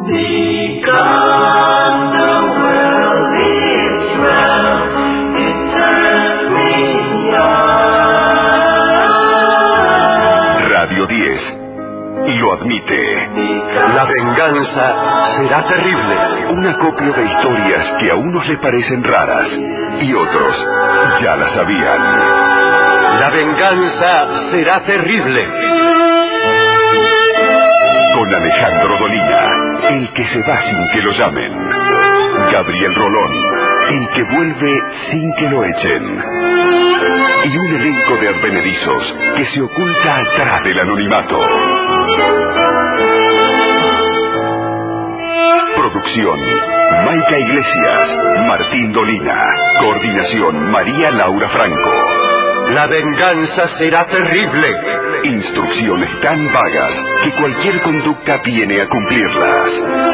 Because the world is swell, it turns me on. Radio 10 lo admite. La venganza será terrible. Un acopio de historias que a unos les parecen raras y otros ya las sabían. La venganza será terrible. Con Alejandro Dolina, el que se va sin que lo llamen. Gabriel Rolón, el que vuelve sin que lo echen. Y un elenco de advenedizos que se oculta atrás del anonimato. Producción: Maica Iglesias, Martín Dolina. Coordinación: María Laura Franco. La venganza será terrible. Instrucciones tan vagas que cualquier conducta viene a cumplirlas.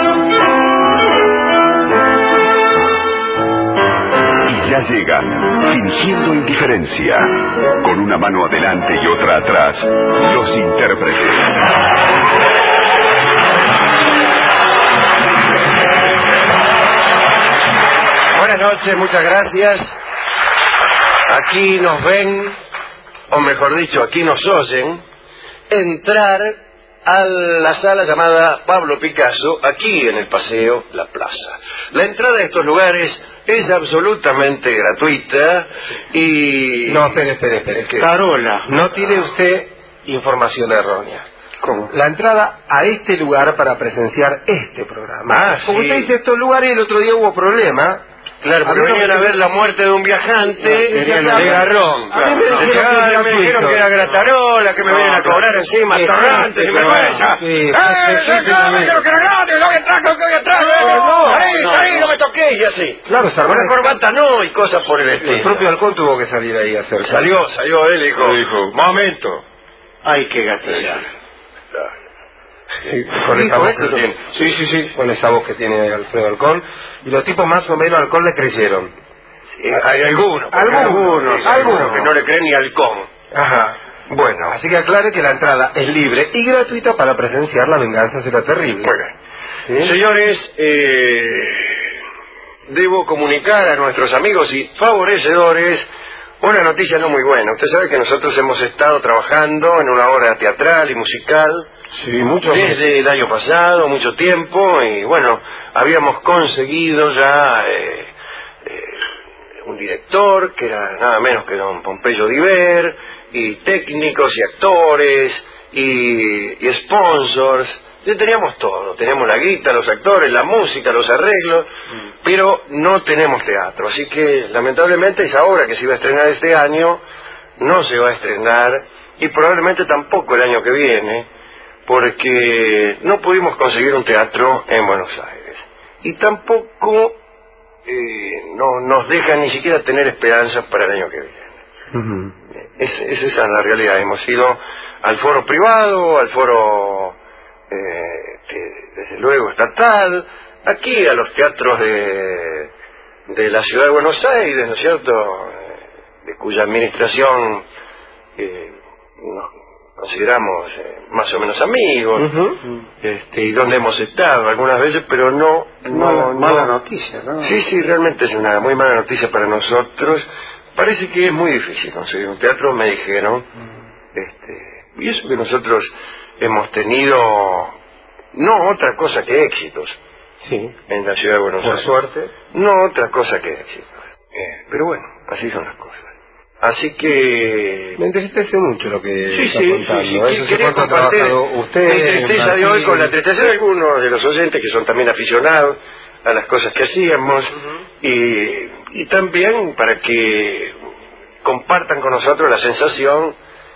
Y ya llegan, fingiendo indiferencia, con una mano adelante y otra atrás, los intérpretes. Buenas noches, muchas gracias. Aquí nos ven, o mejor dicho, aquí nos oyen, entrar a la sala llamada Pablo Picasso, aquí en el Paseo La Plaza. La entrada a estos lugares es absolutamente gratuita y... No, espere. ¿Qué? Carola, no tiene usted información errónea. ¿Cómo? La entrada a este lugar para presenciar este programa. Ah, Como sí. usted dice estos lugares, el otro día hubo problema. Claro, porque venían a ver la muerte de un viajante de Garrón. A mí me dijeron que era gratarola, que me venían a cobrar encima, torrantes, y me cuesta. ¡Me quiero que era gratis! ¡Lo voy atrás! ¡Salí, no me toqué! Y así. Claro, Con una corbata no, y cosas por el estilo. El propio Halcón tuvo que salir ahí a hacer. Salió él y dijo, momento. Hay que gatillar. Con esa voz que tiene. Sí, con esa voz que tiene Alfredo Halcón. Y los tipos más o menos Halcón le creyeron. Hay algunos que no le creen ni Halcón. Ajá. Bueno, así que aclare que la entrada es libre y gratuita para presenciar La venganza será terrible. Bueno, ¿sí? Señores, debo comunicar a nuestros amigos y favorecedores una noticia no muy buena. Usted sabe que nosotros hemos estado trabajando en una obra teatral y musical desde el año pasado, mucho tiempo, y bueno, habíamos conseguido ya un director que era nada menos que don Pompeyo Diver, y técnicos y actores y sponsors. Ya teníamos todo, teníamos la guita, los actores, la música, los arreglos, pero no tenemos teatro, así que lamentablemente esa obra que se iba a estrenar este año no se va a estrenar, y probablemente tampoco el año que viene, porque no pudimos conseguir un teatro en Buenos Aires, y tampoco no nos dejan ni siquiera tener esperanzas para el año que viene. Esa es la realidad. Hemos ido al foro privado, al foro desde luego estatal, aquí a los teatros de la ciudad de Buenos Aires, ¿no es cierto?, de cuya administración nos consideramos más o menos amigos, y donde hemos estado algunas veces, pero mala noticia, ¿no? Sí, realmente es una muy mala noticia para nosotros. Parece que es muy difícil conseguir un teatro, me dijeron, y eso que nosotros hemos tenido no otra cosa que éxitos en la ciudad de Buenos Aires. Por suerte. No otra cosa que éxitos. Pero bueno, así son las cosas. Así que... Me entristece mucho lo que está contando. Sí. Quería compartir mi tristeza de hoy con la tristeza de algunos de los oyentes que son también aficionados a las cosas que hacíamos, y también para que compartan con nosotros la sensación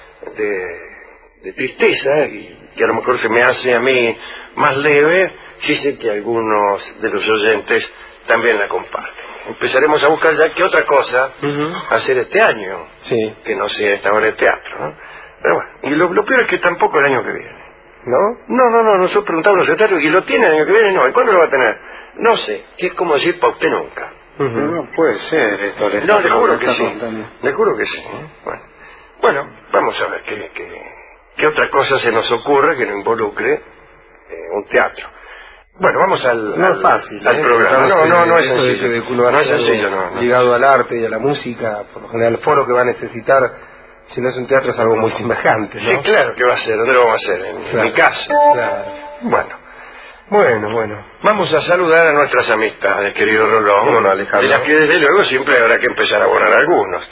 de tristeza, y que a lo mejor se me hace a mí más leve, sí sé que algunos de los oyentes también la comparten. Empezaremos a buscar ya qué otra cosa hacer este año, que no sea esta obra de teatro, ¿no? Pero bueno, y lo peor es que tampoco el año que viene. ¿No? No, nosotros preguntamos a los secretarios, ¿y lo tiene el año que viene? No, ¿y cuándo lo va a tener? No sé, que es como decir para usted nunca. No puede ser esto. No, le juro que sí. Le juro que sí. Bueno, vamos a ver qué otra cosa se nos ocurre que no involucre un teatro. Bueno, vamos al, No es fácil, al programa. No es sencillo. De que uno No es hace sencillo, algo no. ligado al arte y a la música, por lo general el foro que va a necesitar, si no es un teatro, es algo muy semejante, ¿no? Sí, claro, ¿qué va a hacer? ¿Dónde lo vamos a hacer? En mi casa. Claro. Bueno. Vamos a saludar a nuestras amistades, querido Rolón. ¿Cómo no, Alejandro? De las que desde luego siempre habrá que empezar a borrar algunos.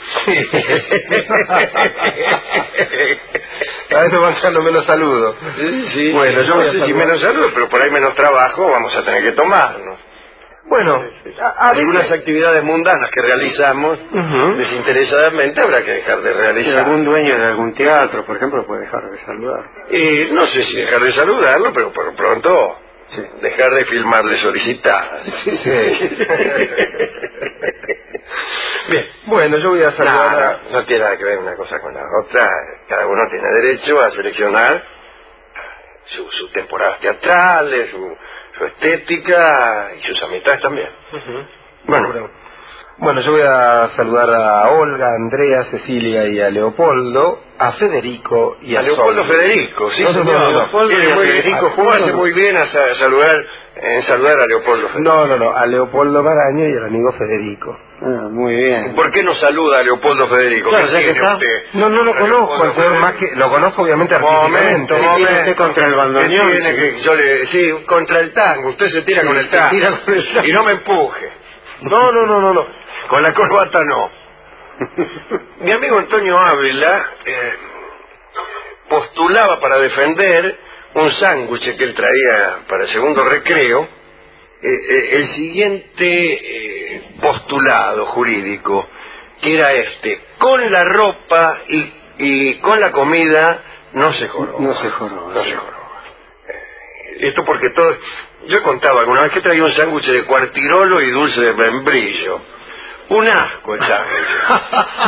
A veces van echando menos saludos. Sí. Bueno, yo no voy a sé si saludar. menos saludos, pero por ahí menos trabajo vamos a tener que tomarnos. Bueno, Algunas actividades mundanas que realizamos desinteresadamente habrá que dejar de si realizar. algún dueño de algún teatro, por ejemplo, puede dejar de saludar. No sé si dejar de saludarlo, pero por lo pronto dejar de filmarle solicitadas. Bien. Bueno, yo voy a saludar No tiene nada que ver una cosa con la otra. Cada uno tiene derecho a seleccionar sus temporadas teatrales, su estética y sus amistades también. Bueno, yo voy a saludar a Olga, a Andrea, Cecilia y a Leopoldo, a Federico y a Leopoldo Sol. Federico, sí, No, señor. no, Leopoldo y a Federico hace juntos. muy bien a saludar a Leopoldo Federico. No, a Leopoldo Maraño y al amigo Federico. Muy bien. ¿Por qué no saluda a Leopoldo Federico? Claro, ¿Qué ya que tiene está. usted? No lo conozco, Leopoldo al señor Federico. más que... Lo conozco obviamente artísticamente. Momento. contra el bandoneón? ¿Qué tiene que yo le sí, contra el tango? Usted se tira con el se tango. tira con el tango. Y no me empuje. No. Con la corbata no. Mi amigo Antonio Ávila postulaba para defender un sándwich que él traía para el segundo recreo, el siguiente postulado jurídico, que era con la ropa y con la comida no se joroba. No se joroba. Esto porque todo... Yo he contado alguna vez que traía un sándwich de cuartirolo y dulce de membrillo. Un asco el sándwich.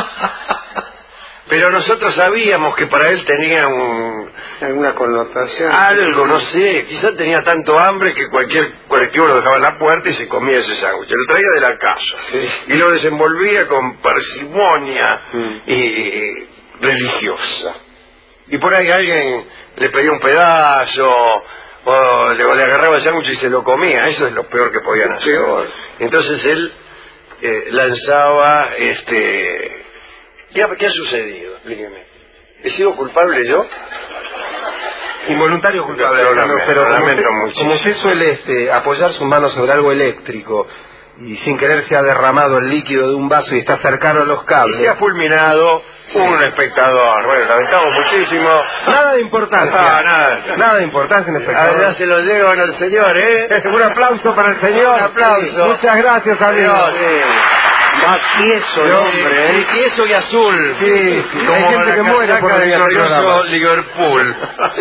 Pero nosotros sabíamos que para él tenía ¿Alguna connotación? algo, no sé, quizás tenía tanto hambre que cualquier lo dejaba en la puerta y se comía ese sándwich. Lo traía de la casa y lo desenvolvía con parsimonia y religiosa. Y por ahí alguien le pedía un pedazo o le agarraba el sándwich y se lo comía. Eso es lo peor que podían hacer. Entonces él lanzaba ¿Qué ha sucedido? Explíqueme. ¿He sido culpable yo? Involuntario culpable, Lo Alejandro, lamento, pero lo como lamento usted, muchísimo. como usted suele apoyar su mano sobre algo eléctrico y sin querer se ha derramado el líquido de un vaso y está cercano a los Y cables. se ha fulminado un espectador. Bueno, lamentamos muchísimo. Nada de importancia. Nada de importancia en el espectador. Ya se lo llevan al señor, Un aplauso para el señor. Un aplauso. Muchas gracias, amigo. Va tieso el hombre, Sí, tieso y azul. Sí, Como hay gente la que muere casaca por del venir al glorioso programa. Liverpool.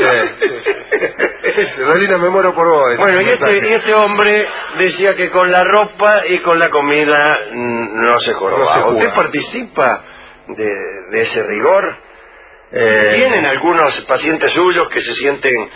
Dolina, me muero por vos. Bueno, y este hombre decía que con la ropa y con la comida no se jorobaba. No se juega. ¿Usted participa de ese rigor? ¿Tienen algunos pacientes suyos que se sienten,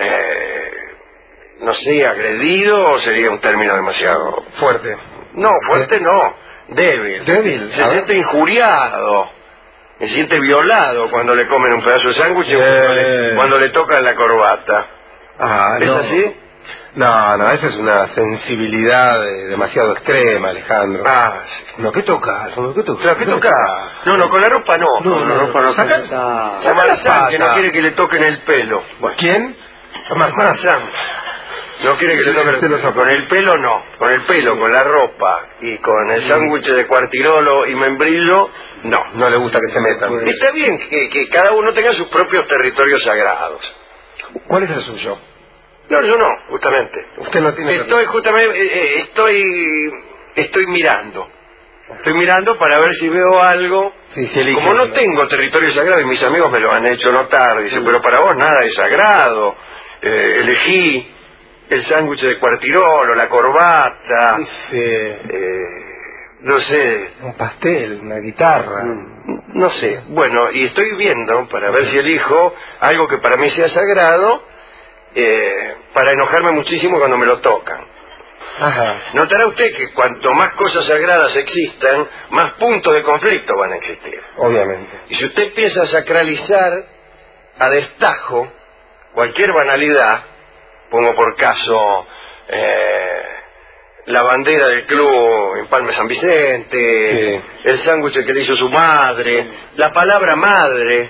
no sé, agredidos o sería un término demasiado fuerte? No, fuerte no, débil. Débil. Se siente injuriado, se siente violado cuando le comen un pedazo de sándwich o cuando le tocan la corbata. ¿Es no. así? No, esa es una sensibilidad demasiado extrema, Alejandro. Sí. No, ¿qué toca? ¿Qué toca? ¿Pero qué toca? No, con la ropa no. Con la ropa no Saca- pensaba. Samarasán, que no quiere que le toquen el pelo. ¿Quién? Samarasán. No quiere que le toquen el pelo. Con el pelo no. Con el pelo, con la ropa y con el sándwich de cuartirolo y membrillo, no. No le gusta que se metan. Está bien que cada uno tenga sus propios territorios sagrados. ¿Cuál es el suyo? No, yo no, justamente. Usted no tiene... Estoy mirando. Estoy mirando para ver si veo algo. Sí, sí, elige. Como no tengo territorio sagrado y mis amigos me lo han hecho notar, dicen, pero para vos nada es sagrado. Elegí el sándwich de cuartirolo, la corbata, no sé. Un pastel, una guitarra. No sé. Bueno, y estoy viendo para ver si elijo algo que para mí sea sagrado, para enojarme muchísimo cuando me lo tocan. Ajá. Notará usted que cuanto más cosas sagradas existan, más puntos de conflicto van a existir. Obviamente. Y si usted empieza a sacralizar a destajo cualquier banalidad, pongo por caso la bandera del club en Palme San Vicente, el sándwich que le hizo su madre, la palabra madre,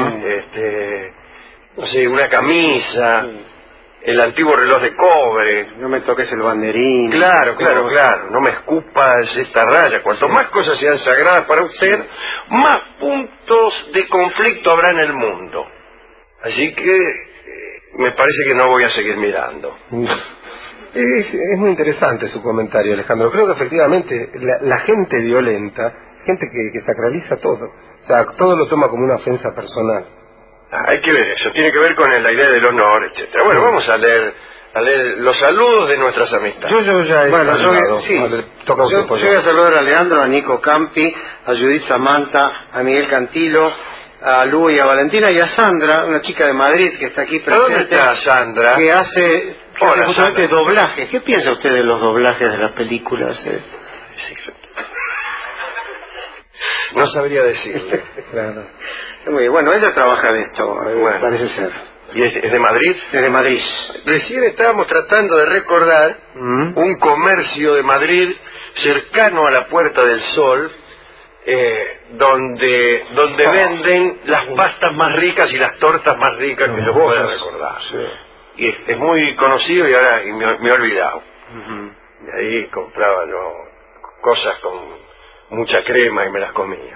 no sé, una camisa, el antiguo reloj de cobre. No me toques el banderín. Claro, no me escupas esta raya. Cuanto más cosas sean sagradas para usted, más puntos de conflicto habrá en el mundo. Así que me parece que no voy a seguir mirando. Es muy interesante su comentario, Alejandro. Creo que efectivamente la gente violenta, gente que sacraliza todo, o sea, todo lo toma como una ofensa personal. Hay que ver eso, tiene que ver con la idea del honor, etcétera. Bueno, vamos a leer los saludos de nuestras amistades. Yo ya he saludado. Yo voy a saludar a Leandro, a Nico Campi, a Judith Samantha, a Miguel Cantilo, a Lu y a Valentina, y a Sandra, una chica de Madrid que está aquí presente. ¿Dónde está Sandra? Que hace justamente Sandra. doblajes. ¿Qué piensa usted de los doblajes de las películas? Sí. No sabría decirle. Claro. Muy bien. Bueno, ella trabaja de esto, parece ser. ¿Y es de Madrid? Es de Madrid. Recién estábamos tratando de recordar un comercio de Madrid cercano a la Puerta del Sol, donde venden las pastas más ricas y las tortas más ricas que yo pueda recordar. Sí. Y es muy conocido y ahora me he olvidado. Y ahí compraba cosas con mucha crema y me las comía.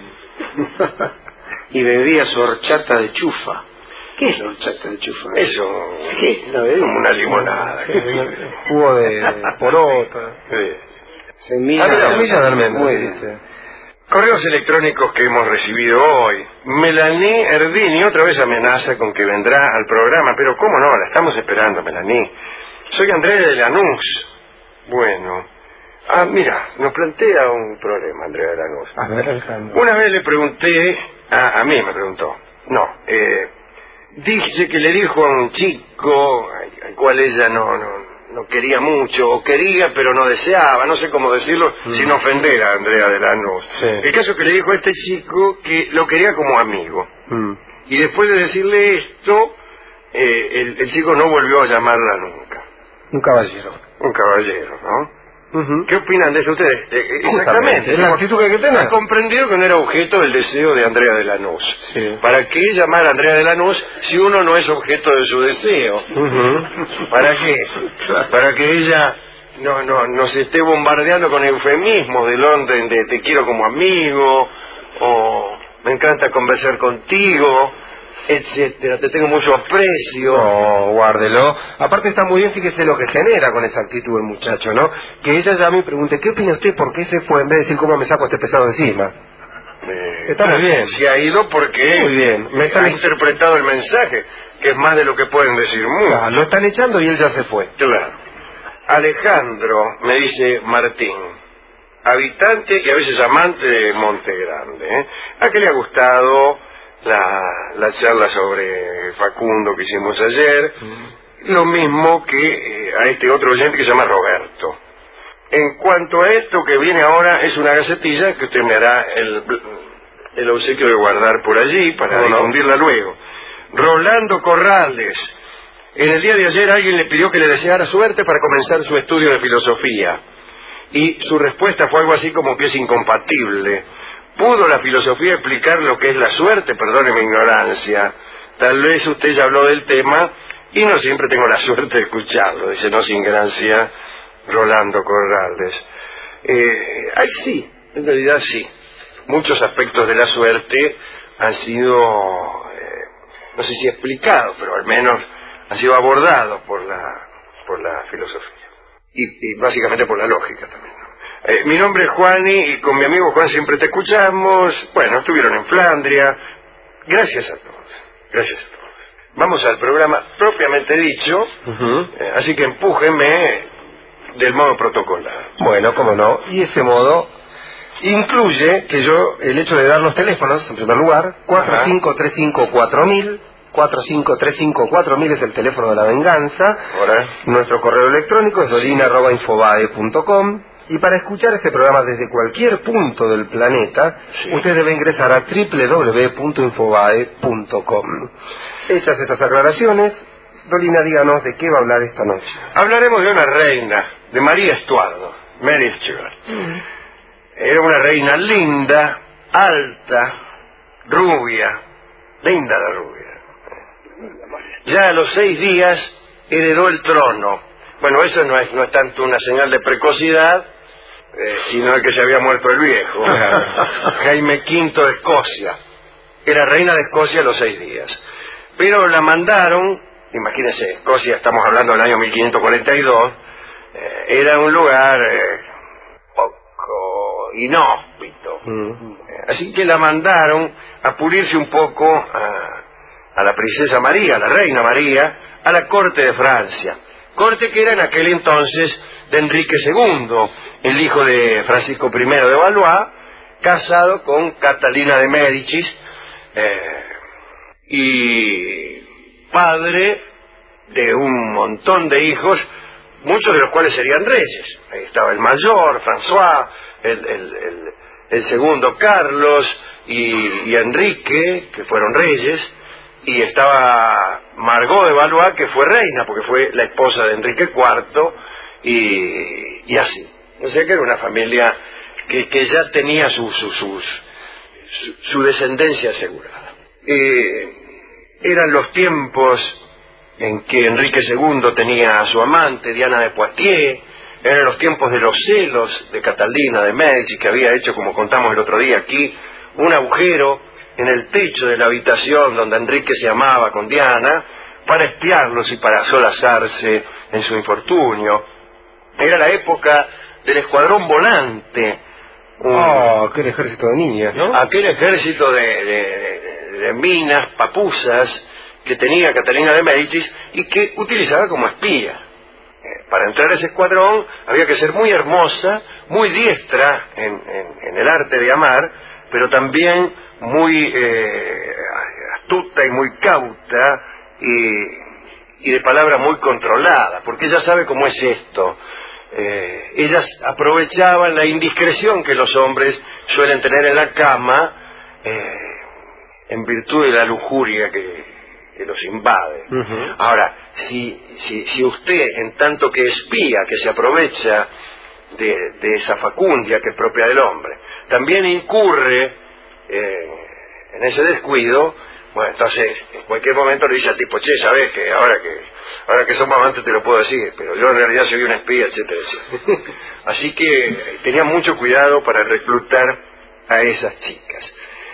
Y bebía su horchata de chufa. ¿Qué es la horchata de chufa? Eso, como una limonada. Jugo de porota. Semilla de almendra. Correos electrónicos que hemos recibido hoy. Melanie Erdini otra vez amenaza con que vendrá al programa, pero cómo no, la estamos esperando, Melanie. Soy Andrea de Lanús. Bueno. Mira, nos plantea un problema, Andrea de Lanús. A ver, Alejandro. Una vez le pregunté, a mí me preguntó, dice que le dijo a un chico al cual ella no quería mucho, o quería pero no deseaba, no sé cómo decirlo sin ofender a Andrea de Lanús. Sí. El caso es que le dijo a este chico que lo quería como amigo. Y después de decirle esto, el chico no volvió a llamarla nunca. Un caballero. Un caballero, ¿no? ¿Qué opinan de eso ustedes? Exactamente. Es la actitud que hay que tener. Ha comprendido que no era objeto del deseo de Andrea de Lanús. Sí. ¿Para qué llamar a Andrea de Lanús si uno no es objeto de su deseo? ¿Para qué? Para que ella no se esté bombardeando con eufemismos del orden de te quiero como amigo, o me encanta conversar contigo, etcétera, te tengo mucho aprecio. No, guárdelo. Aparte está muy bien, fíjese lo que genera con esa actitud el muchacho, ¿no? Que ella llame y pregunte, ¿qué opina usted? ¿Por qué se fue? En vez de decir, ¿cómo me saco este pesado encima? Está muy bien. Se ha ido porque muy bien. Ha interpretado el mensaje, que es más de lo que pueden decir muchos. Lo están echando y él ya se fue. Claro. Alejandro, me dice Martín, habitante y a veces amante de Monte Grande, ¿a qué le ha gustado la charla sobre Facundo que hicimos ayer? Lo mismo que a este otro oyente que se llama Roberto. En cuanto a esto que viene ahora, es una gacetilla que usted me hará el obsequio de guardar por allí para difundirla luego. Rolando Corrales, en el día de ayer alguien le pidió que le deseara suerte para comenzar su estudio de filosofía, y su respuesta fue algo así como que es incompatible. ¿Pudo la filosofía explicar lo que es la suerte? Perdone mi ignorancia. Tal vez usted ya habló del tema y no siempre tengo la suerte de escucharlo. Dice, no sin gracia, Rolando Corrales. Sí, en realidad sí. Muchos aspectos de la suerte han sido, no sé si explicados, pero al menos han sido abordados por la filosofía. Y básicamente por la lógica también. Mi nombre es Juani y con mi amigo Juan siempre te escuchamos. Bueno, estuvieron en Flandria. Gracias a todos. Gracias a todos. Vamos al programa propiamente dicho. Así que empújenme del modo protocolar. Bueno, cómo no. Y ese modo incluye que el hecho de dar los teléfonos, en primer lugar, 45354000. 45354000 es el teléfono de la venganza. Ahora. Nuestro correo electrónico es dolina@infobae.com. Y para escuchar este programa desde cualquier punto del planeta, usted debe ingresar a www.infobae.com. Hechas estas aclaraciones, Dolina, díganos de qué va a hablar esta noche. Hablaremos de una reina, de María Estuardo, Mary Stuart. Era una reina linda, alta, rubia, linda la rubia. Ya a los 6 días heredó el trono. Bueno, eso no es tanto una señal de precocidad, sino de que se había muerto el viejo. Jaime V de Escocia. Era reina de Escocia a los 6 días. Pero la mandaron, imagínense, Escocia, estamos hablando del año 1542, era un lugar poco inhóspito. Así que la mandaron a pulirse un poco a la princesa María, a la reina María, a la corte de Francia. Corte que era en aquel entonces de Enrique II, el hijo de Francisco I de Valois, casado con Catalina de Médicis, y padre de un montón de hijos, muchos de los cuales serían reyes. Ahí estaba el mayor, François, el segundo, Carlos, y Enrique, que fueron reyes, y estaba Margot de Valois, que fue reina, porque fue la esposa de Enrique IV, y así. O sea que era una familia que ya tenía su descendencia asegurada. Eran los tiempos en que Enrique II tenía a su amante, Diana de Poitiers. Eran los tiempos de los celos de Catalina de Médicis, que había hecho, como contamos el otro día aquí, un agujero en el techo de la habitación donde Enrique se amaba con Diana, para espiarlos y para solazarse en su infortunio. Era la época del escuadrón volante. Aquel ejército de niñas, ¿no? Aquel ejército de minas, papusas, que tenía Catalina de Médicis y que utilizaba como espía. Para entrar a ese escuadrón había que ser muy hermosa, muy diestra en el arte de amar, pero también muy astuta y muy cauta y de palabra muy controlada, porque ella sabe cómo es esto. Ellas aprovechaban la indiscreción que los hombres suelen tener en la cama, en virtud de la lujuria que los invade. Ahora, si usted, en tanto que espía, que se aprovecha de esa facundia que es propia del hombre, también incurre en ese descuido, bueno, entonces en cualquier momento le dice al tipo, che, sabes que ahora que somos amantes te lo puedo decir, pero yo en realidad soy una espía, etcétera, etcétera. Así que tenía mucho cuidado para reclutar a esas chicas.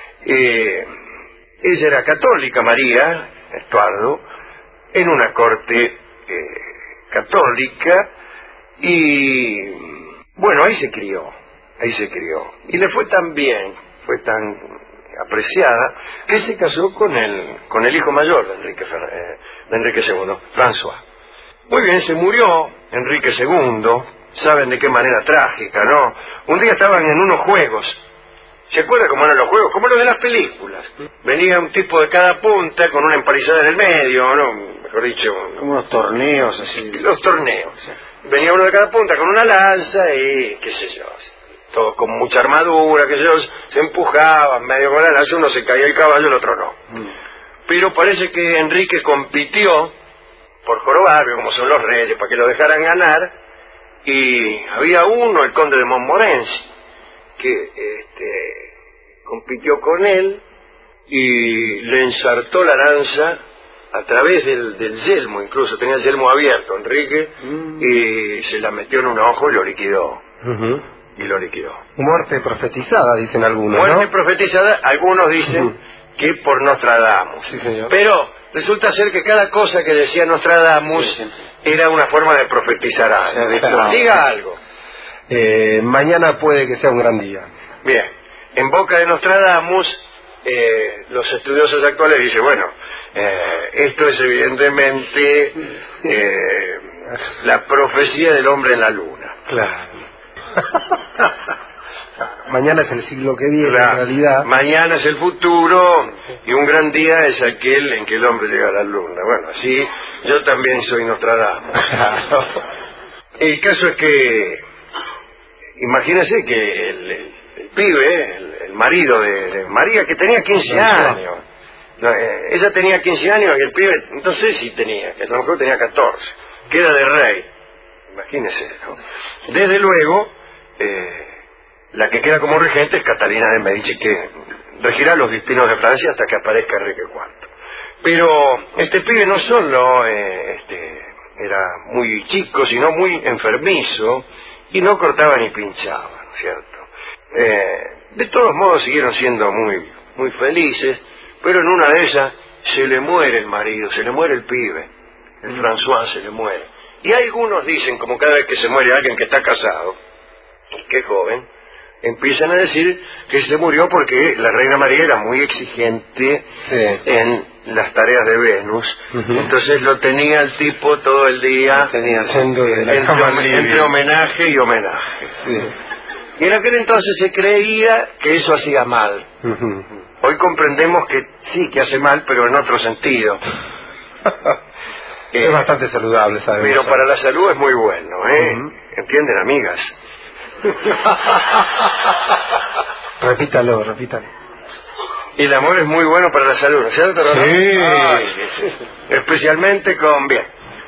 Ella era católica, María Estuardo, en una corte católica, y bueno, ahí se crió, y le fue tan bien, fue tan apreciada, que se casó con el hijo mayor de Enrique II, François. Muy bien, se murió Enrique II, saben de qué manera trágica, ¿no? Un día estaban en unos juegos. ¿Se acuerda cómo eran los juegos? Como los de las películas. Venía un tipo de cada punta con una empalizada en el medio, ¿no? Mejor dicho, como unos torneos así. Los torneos. Venía uno de cada punta con una lanza y qué sé yo, todos con mucha armadura, que ellos se empujaban medio con la lanza, uno se caía el caballo, el otro no. Pero parece que Enrique compitió por jorobar, como son los reyes, para que lo dejaran ganar, y había uno, el conde de Montmorency, que compitió con él y le ensartó la lanza a través del yelmo, incluso tenía el yelmo abierto Enrique, y se la metió en un ojo y lo liquidó. Y lo liquidó. Muerte profetizada, dicen algunos, Muerte ¿no? profetizada, algunos dicen que por Nostradamus. Sí, señor. Pero resulta ser que cada cosa que decía Nostradamus era una forma de profetizar algo. Claro. Diga algo. Mañana puede que sea un gran día. Bien, en boca de Nostradamus, los estudiosos actuales dicen, bueno, esto es evidentemente la profecía del hombre en la luna. Claro. Mañana es el siglo que viene, Claro. en realidad. Mañana es el futuro y un gran día es aquel en que el hombre llega a la luna. Bueno, así yo también soy Nostradamus. El caso es que, imagínense que el pibe, el marido de María, que tenía 15 años, Ella tenía 15 años y el pibe, no sé si tenía, que a lo mejor tenía 14. Queda de rey. Imagínese, ¿no? Desde luego, la que queda como regente es Catalina de Medici, que regirá los destinos de Francia hasta que aparezca Enrique IV. Pero este pibe no solo era muy chico, sino muy enfermizo, y no cortaba ni pinchaba, ¿no es cierto? De todos modos siguieron siendo muy, muy felices, pero en una de ellas se le muere el marido, se le muere el pibe, el François se le muere. Y algunos dicen, como cada vez que se muere alguien que está casado, que es joven, empiezan a decir que se murió porque la reina María era muy exigente en las tareas de Venus. Entonces lo tenía el tipo todo el día entre homenaje y homenaje. Y en aquel entonces se creía que eso hacía mal. Hoy comprendemos que sí, que hace mal, pero en otro sentido. Es bastante saludable, ¿sabes? Pero para la salud es muy bueno, ¿entienden, amigas? Repítalo. Y el amor es muy bueno para la salud, ¿no es cierto? Sí. Especialmente con bien.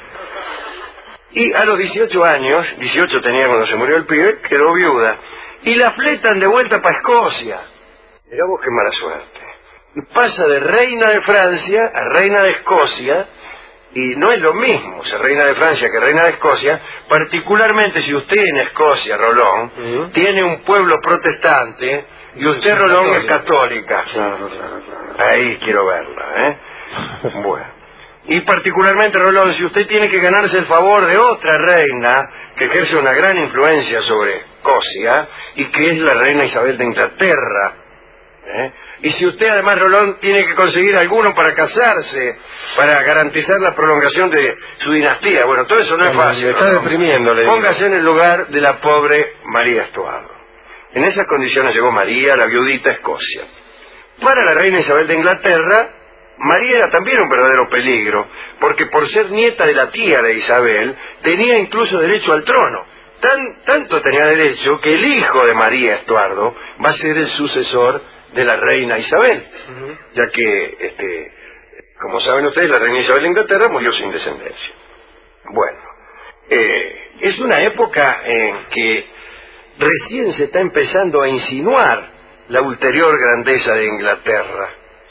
Y a los 18 años, 18 tenía cuando se murió el pibe, quedó viuda. Y la fletan de vuelta para Escocia. Mirá vos qué mala suerte. Y pasa de reina de Francia a reina de Escocia. Y no es lo mismo ser reina de Francia que reina de Escocia, particularmente si usted en Escocia, Rolón, tiene un pueblo protestante y usted, Rolón, es católica. Claro. Ahí quiero verla, Bueno. Y particularmente, Rolón, si usted tiene que ganarse el favor de otra reina que ejerce una gran influencia sobre Escocia y que es la reina Isabel de Inglaterra, y si usted además, Rolón, tiene que conseguir alguno para casarse, para garantizar la prolongación de su dinastía, bueno, todo eso no es fácil. Me está deprimiendo, Póngase en el lugar de la pobre María Estuardo. En esas condiciones llegó María, la viudita, a Escocia. Para la reina Isabel de Inglaterra, María era también un verdadero peligro, porque por ser nieta de la tía de Isabel, tenía incluso derecho al trono. Tanto tenía derecho que el hijo de María Estuardo va a ser el sucesor de la reina Isabel, ya que, como saben ustedes, la reina Isabel de Inglaterra murió sin descendencia. Bueno, es una época en que recién se está empezando a insinuar la ulterior grandeza de Inglaterra,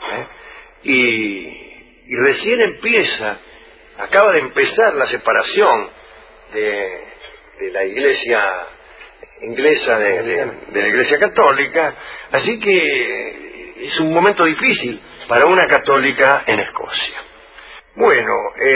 y recién acaba de empezar la separación de la iglesia inglesa de la iglesia católica, así que es un momento difícil para una católica en Escocia. Bueno,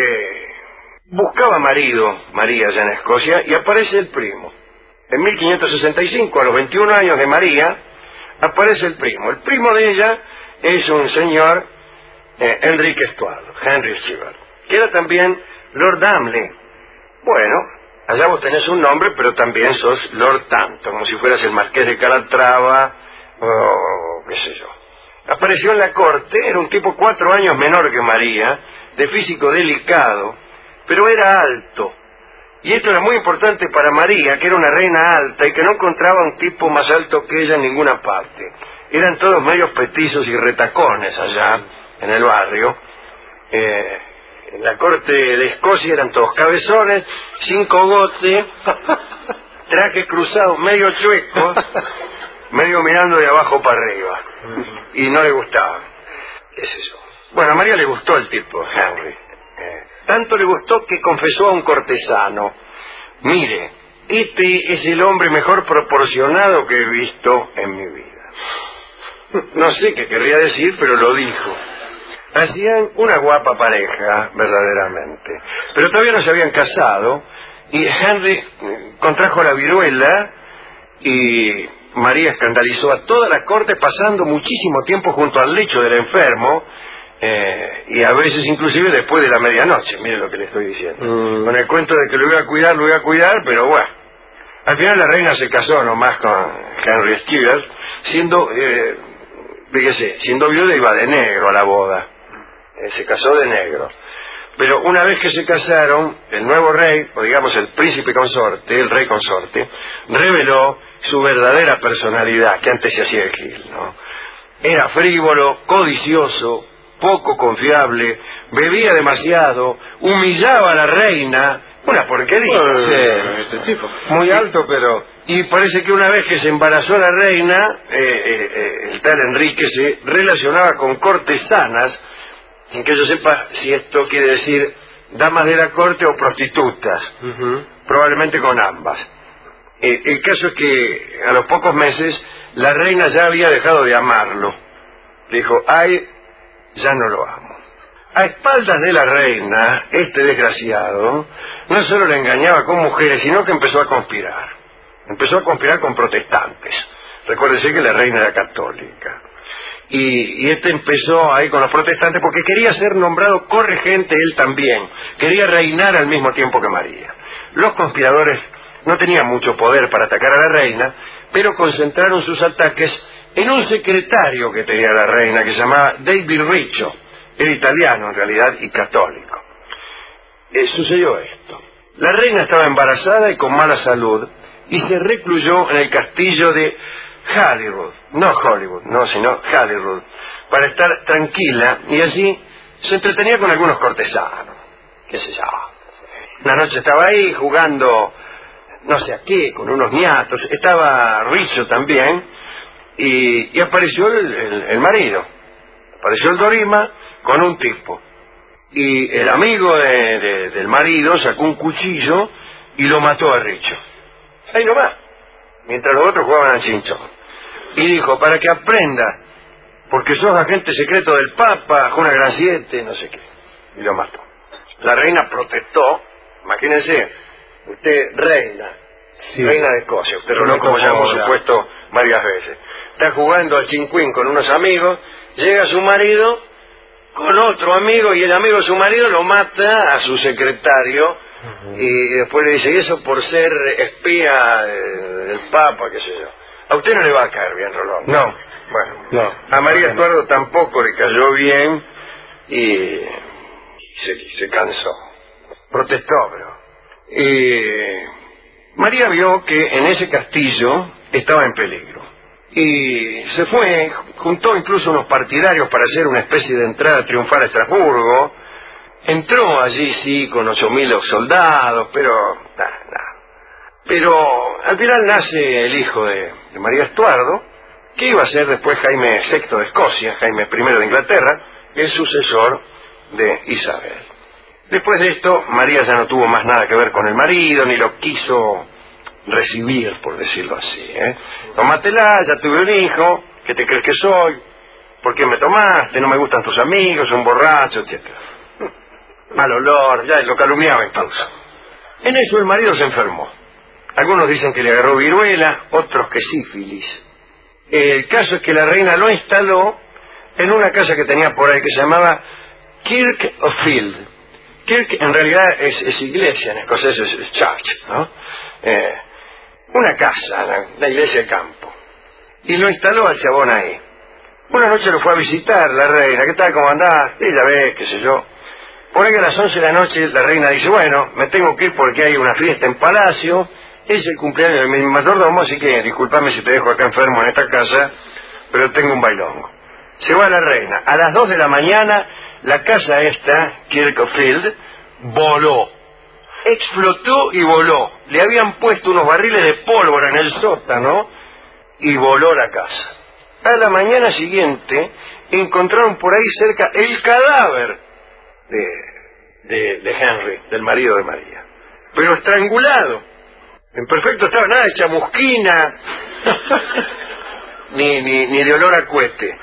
buscaba marido María ya en Escocia y aparece el primo. En 1565, a los 21 años de María, aparece el primo. El primo de ella es un señor Enrique Estuardo, Henry Stuart, que era también Lord Darnley. Bueno, allá vos tenés un nombre, pero también sos Lord tanto, como si fueras el marqués de Calatrava, o qué sé yo. Apareció en la corte, era un tipo 4 años menor que María, de físico delicado, pero era alto. Y esto era muy importante para María, que era una reina alta y que no encontraba un tipo más alto que ella en ninguna parte. Eran todos medios petizos y retacones allá, en el barrio. En la corte de Escocia eran todos cabezones, sin cogote, traje cruzado, medio chueco, medio mirando de abajo para arriba. Y no le gustaba. ¿Qué es eso? Bueno, a María le gustó el tipo, Henry. Tanto le gustó que confesó a un cortesano: mire, este es el hombre mejor proporcionado que he visto en mi vida. No sé qué querría decir, pero lo dijo. Hacían una guapa pareja, verdaderamente. Pero todavía no se habían casado, y Henry contrajo la viruela, y María escandalizó a toda la corte, pasando muchísimo tiempo junto al lecho del enfermo, y a veces inclusive después de la medianoche. Mire lo que le estoy diciendo. Con el cuento de que lo iba a cuidar, pero bueno. Al final la reina se casó nomás con Henry Stuart, siendo viuda, iba de negro a la boda. Se casó de negro. Pero una vez que se casaron, el nuevo rey, o digamos el príncipe consorte, el rey consorte, reveló su verdadera personalidad, que antes se hacía el gil, ¿no? Era frívolo, codicioso, poco confiable, bebía demasiado, humillaba a la reina, una porquería. Este tipo. Muy alto, pero... Y parece que una vez que se embarazó la reina, el tal Enrique se relacionaba con cortesanas, sin que yo sepa si esto quiere decir damas de la corte o prostitutas, probablemente con ambas. El caso es que a los pocos meses la reina ya había dejado de amarlo. Dijo, ay, ya no lo amo. A espaldas de la reina, este desgraciado no solo le engañaba con mujeres, sino que empezó a conspirar. Empezó a conspirar con protestantes. Recuérdese que la reina era católica. Y este empezó ahí con los protestantes porque quería ser nombrado corregente él también. Quería reinar al mismo tiempo que María. Los conspiradores no tenían mucho poder para atacar a la reina, pero concentraron sus ataques en un secretario que tenía la reina, que se llamaba David Riccio. Era italiano en realidad y católico. Sucedió esto. La reina estaba embarazada y con mala salud y se recluyó en el castillo de Holyrood, no Hollywood, no, sino Holyrood, para estar tranquila, y allí se entretenía con algunos cortesanos, qué sé yo. Una noche estaba ahí jugando no sé a qué, con unos niatos, estaba Riccio también, y apareció el marido, apareció el Dorima con un tipo, y el amigo del marido sacó un cuchillo y lo mató a Riccio, ahí nomás, mientras los otros jugaban al chinchón. Y dijo, para que aprenda, porque sos agente secreto del Papa, una gran siete, no sé qué. Y lo mató. La reina protestó, imagínense, usted reina, sí, reina de Escocia, usted no como ya hemos supuesto varias veces. Está jugando al chincuín con unos amigos, llega su marido con otro amigo y el amigo de su marido lo mata a su secretario y después le dice, y eso por ser espía del Papa, qué sé yo. A usted no le va a caer bien, Rolón. No. Bueno, no. A María Estuardo tampoco le cayó bien y se cansó. Protestó, pero... María vio que en ese castillo estaba en peligro. Y se fue, juntó incluso unos partidarios para hacer una especie de entrada triunfal a Estrasburgo. Entró allí, sí, con 8.000 soldados, pero... nada. Pero al final nace el hijo de María Estuardo, que iba a ser después Jaime VI de Escocia, Jaime I de Inglaterra, el sucesor de Isabel. Después de esto, María ya no tuvo más nada que ver con el marido, ni lo quiso recibir, por decirlo así. Tómatela, ya tuve un hijo, ¿qué te crees que soy? ¿Por qué me tomaste? No me gustan tus amigos, un borracho, etc. Mal olor, ya lo calumniaba incluso. En eso el marido se enfermó. Algunos dicen que le agarró viruela, otros que sífilis. El caso es que la reina lo instaló en una casa que tenía por ahí que se llamaba Kirk of Field. Kirk en realidad es iglesia, en escocés es church, ¿no? Una casa, la iglesia del campo. Y lo instaló al chabón ahí. Una noche lo fue a visitar la reina. ¿Qué tal? ¿Cómo andás? Ella ve, qué sé yo. Por ahí a las 11 de la noche la reina dice, bueno, me tengo que ir porque hay una fiesta en Palacio. Es el cumpleaños de mi mayordomo, así que discúlpame si te dejo acá enfermo en esta casa, pero tengo un bailongo. Se va la reina. A las 2 de la mañana, la casa esta, Kirk of Field, voló. Explotó y voló. Le habían puesto unos barriles de pólvora en el sótano y voló la casa. A la mañana siguiente, encontraron por ahí cerca el cadáver de Henry, del marido de María. Pero estrangulado. En perfecto estado, nada de chamusquina, ni de olor a cohete.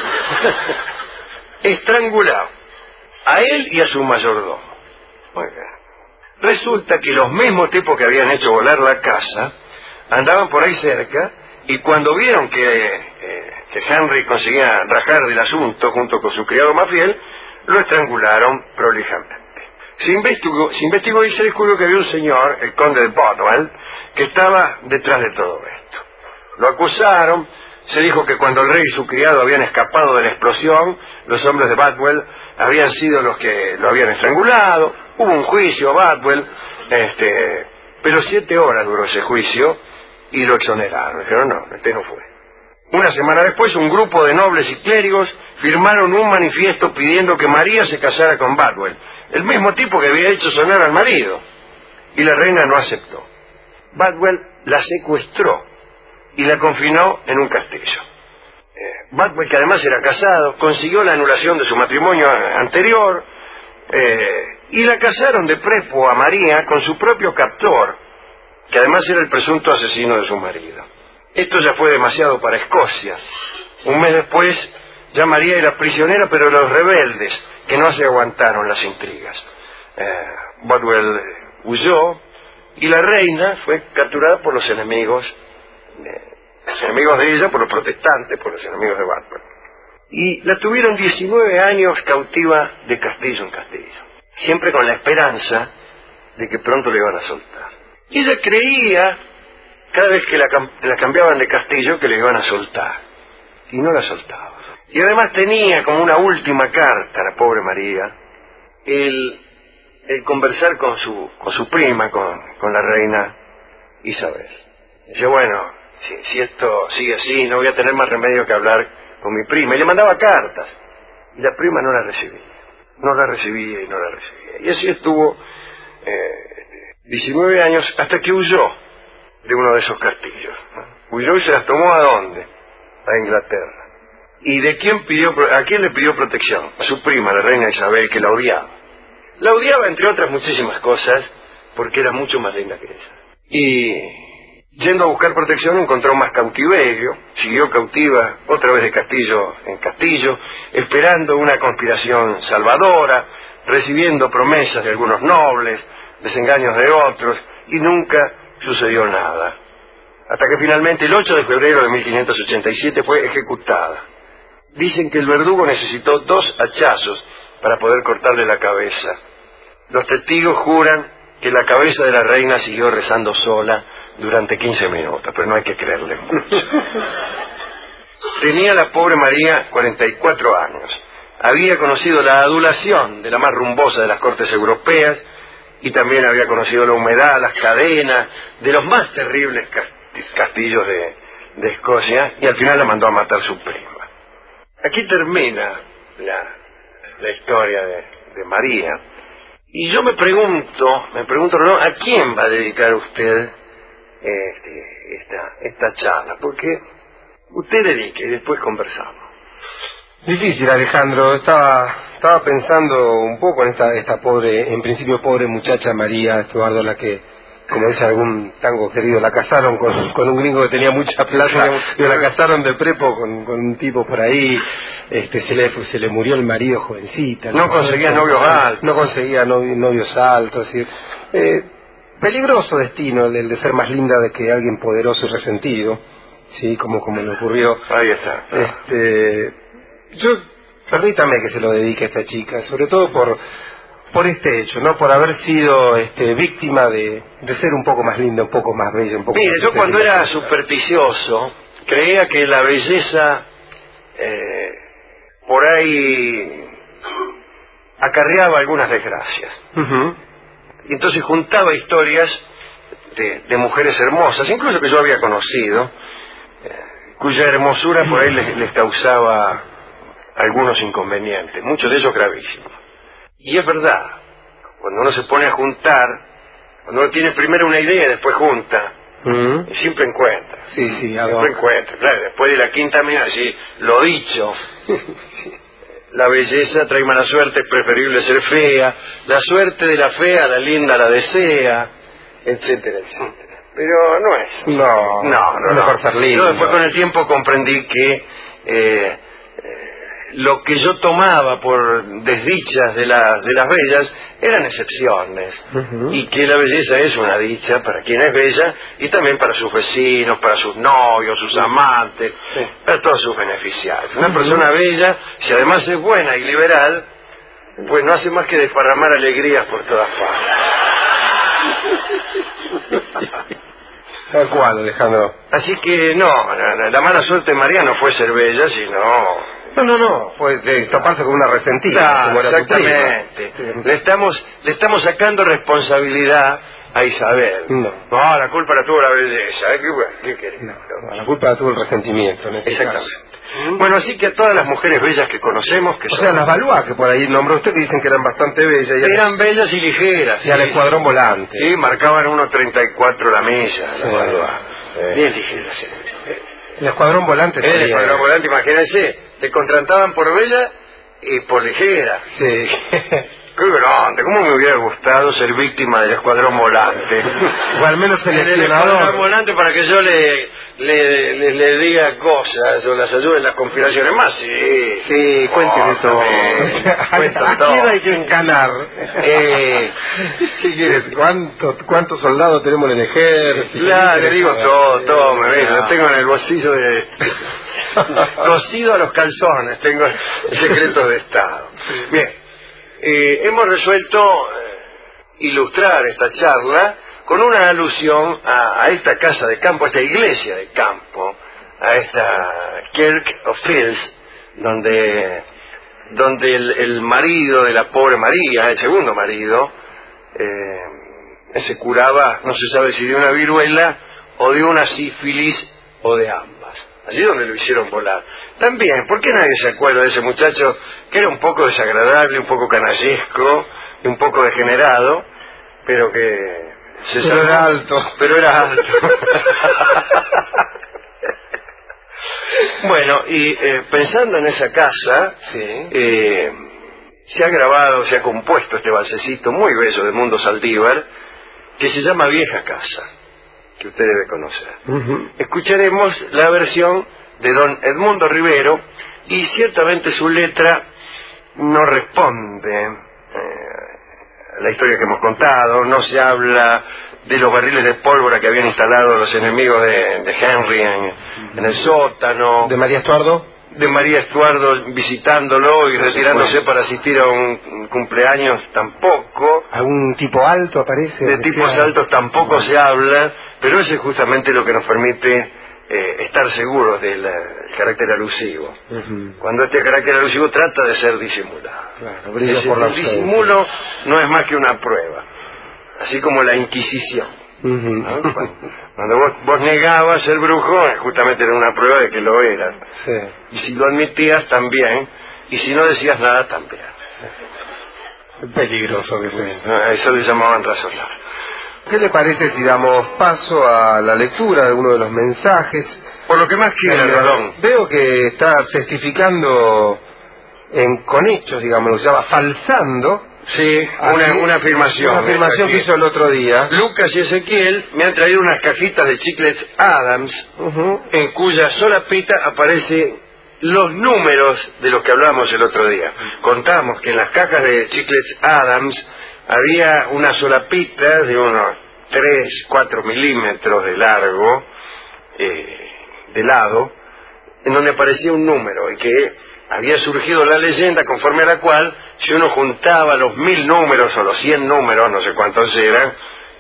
Estrangulado. A él y a su mayordomo. Resulta que los mismos tipos que habían hecho volar la casa andaban por ahí cerca y cuando vieron que Henry conseguía rajar del asunto junto con su criado más fiel, lo estrangularon prolijamente. Se investigó y se descubrió que había un señor, el conde de Bothwell, que estaba detrás de todo esto. Lo acusaron, se dijo que cuando el rey y su criado habían escapado de la explosión, los hombres de Bothwell habían sido los que lo habían estrangulado. Hubo un juicio a Bothwell, pero 7 horas duró ese juicio y lo exoneraron. Dijeron, no, este no fue. Una semana después, un grupo de nobles y clérigos firmaron un manifiesto pidiendo que María se casara con Badwell, el mismo tipo que había hecho sonar al marido, y la reina no aceptó. Badwell la secuestró y la confinó en un castillo. Badwell, que además era casado, consiguió la anulación de su matrimonio anterior, y la casaron de prepo a María con su propio captor, que además era el presunto asesino de su marido. Esto ya fue demasiado para Escocia. Un mes después, ya María era prisionera, pero los rebeldes, que no se aguantaron las intrigas. Badwell huyó, y la reina fue capturada por los enemigos de ella, por los protestantes, por los enemigos de Badwell. Y la tuvieron 19 años cautiva de castillo en castillo, siempre con la esperanza de que pronto le iban a soltar. Y ella creía, cada vez que la cambiaban de castillo, que le iban a soltar, y no la soltaba. Y además tenía como una última carta, la pobre María, el conversar con su prima, con la reina Isabel. Dice, bueno, si esto sigue así, no voy a tener más remedio que hablar con mi prima. Y le mandaba cartas, y la prima no la recibía. Y así estuvo 19 años, hasta que huyó de uno de esos castillos, ¿no? Huyó y se las tomó ¿a dónde? A Inglaterra. ¿Y a quién le pidió protección? A su prima, la reina Isabel, que la odiaba. La odiaba, entre otras muchísimas cosas, porque era mucho más linda que ella. Y yendo a buscar protección encontró más cautiverio, siguió cautiva otra vez de castillo en castillo, esperando una conspiración salvadora, recibiendo promesas de algunos nobles, desengaños de otros, y nunca sucedió nada. Hasta que finalmente el 8 de febrero de 1587 fue ejecutada. Dicen que el verdugo necesitó 2 hachazos para poder cortarle la cabeza. Los testigos juran que la cabeza de la reina siguió rezando sola durante 15 minutos, pero no hay que creerle mucho. Tenía la pobre María 44 años. Había conocido la adulación de la más rumbosa de las cortes europeas, y también había conocido la humedad, las cadenas de los más terribles castillos de Escocia, y al final la mandó a matar su prima. Aquí termina la historia de María. Y yo me pregunto, ¿no? ¿A quién va a dedicar usted esta charla? Porque usted dedique y después conversamos. Difícil, Alejandro. Estaba pensando un poco en esta pobre, en principio pobre muchacha María Estuardo, la que, como dice algún tango querido, la casaron con un gringo que tenía mucha plata, y la casaron de prepo con un tipo por ahí, se le murió el marido jovencita. No conseguía novios altos. No conseguía novios altos. Peligroso destino el de ser más linda de que alguien poderoso y resentido, sí, como le ocurrió. Ahí está. Permítame que se lo dedique a esta chica, sobre todo por este hecho, ¿no? Por haber sido víctima de ser un poco más linda, un poco más bella, un poco Mire, más... yo cuando era supersticioso creía que la belleza por ahí acarreaba algunas desgracias. Uh-huh. Y entonces juntaba historias de mujeres hermosas, incluso que yo había conocido, cuya hermosura por ahí les causaba algunos inconvenientes, muchos de ellos gravísimos. Y es verdad, cuando uno se pone a juntar, cuando uno tiene primero una idea y después junta, siempre encuentra. Sí, siempre encuentra. Claro, después de la quinta mía, así, lo dicho. La belleza trae mala suerte, es preferible ser fea. La suerte de la fea, la linda la desea, etcétera, etcétera. Pero no es. No, mejor ser lindo. Yo después con el tiempo comprendí que lo que yo tomaba por desdichas de las bellas eran excepciones. Uh-huh. Y que la belleza es una dicha para quien es bella, y también para sus vecinos, para sus novios, sus amantes, sí, para todos sus beneficiarios. Una persona bella, si además es buena y liberal, pues no hace más que desparramar alegrías por todas partes. Tal cual, Alejandro. Así que no, la mala suerte de María no fue ser bella, sino... No, fue toparse con una resentida. Exactamente. Le estamos sacando responsabilidad a Isabel. No. No, la culpa la tuvo la belleza. ¿Qué querés? No, la culpa la tuvo el resentimiento en este Exactamente. caso. Bueno, así que a todas las mujeres bellas que conocemos, que O sea, las Valois que por ahí nombró usted, que dicen que eran bastante bellas. eran bellas y ligeras. Y al escuadrón volante. Sí, marcaban 1.34 la milla, Sí. las Valois. Bien ligeras. El escuadrón volante. El escuadrón volante, imagínense, te contrataban por bella y por ligera. Sí. Qué grande, ¿cómo me hubiera gustado ser víctima del escuadrón volante? O al menos En el escuadrón seleccionador. volante para que yo le diga cosas o las ayude en las conspiraciones más. Sí, Sí, cuénteme todo. ¿A quién hay que encanar? ¿Qué quieres? ¿Cuántos soldados tenemos en el ejército? Claro, le digo todo, me ven, lo tengo en el bolsillo de... cosido a los calzones, tengo secretos de Estado. Bien, hemos resuelto ilustrar esta charla con una alusión a esta casa de campo, a esta iglesia de campo, a esta Kirk of Fields, donde el marido de la pobre María, el segundo marido, se curaba, no se sabe si de una viruela o de una sífilis o de ambas. Allí donde lo hicieron volar. También, ¿por qué nadie se acuerda de ese muchacho que era un poco desagradable, un poco canallesco, un poco degenerado, pero que se Pero era alto. Pero era alto. Bueno, y pensando en esa casa, se ha grabado, se ha compuesto este balsecito muy bello de Mundo Saldívar, que se llama Vieja Casa, que usted debe conocer. Escucharemos la versión de don Edmundo Rivero, y ciertamente su letra no responde a la historia que hemos contado. No se habla de los barriles de pólvora que habían instalado los enemigos de Henry en el sótano, ¿De María Estuardo? de María Estuardo visitándolo y retirándose para asistir a un cumpleaños tampoco. ¿Algún tipo alto aparece? De tipos altos tampoco se habla, pero eso es justamente lo que nos permite estar seguros del carácter alusivo. Cuando este carácter alusivo trata de ser disimulado. Claro, brilla por la El disimulo no es más que una prueba, así como la Inquisición. ¿No? Cuando vos negabas ser brujo, justamente era una prueba de que lo eras. Sí. Y si lo admitías, también. Y si no decías nada, también. Peligroso que es eso. A eso le llamaban razonar. ¿Qué le parece si damos paso a la lectura de uno de los mensajes? Por lo que más quiera, Rolón. Veo que está testificando con hechos, digamos, lo que se llama falsando. Sí, una afirmación. Una afirmación que hizo el otro día. Lucas y Ezequiel me han traído unas cajitas de chiclets Adams, en cuya solapita aparecen los números de los que hablábamos el otro día. Contamos que en las cajas de chiclets Adams había una solapita de unos 3-4 milímetros de largo, de lado, en donde aparecía un número, y que había surgido la leyenda conforme a la cual, si uno juntaba los 1000 números o los 100 números, no sé cuántos eran,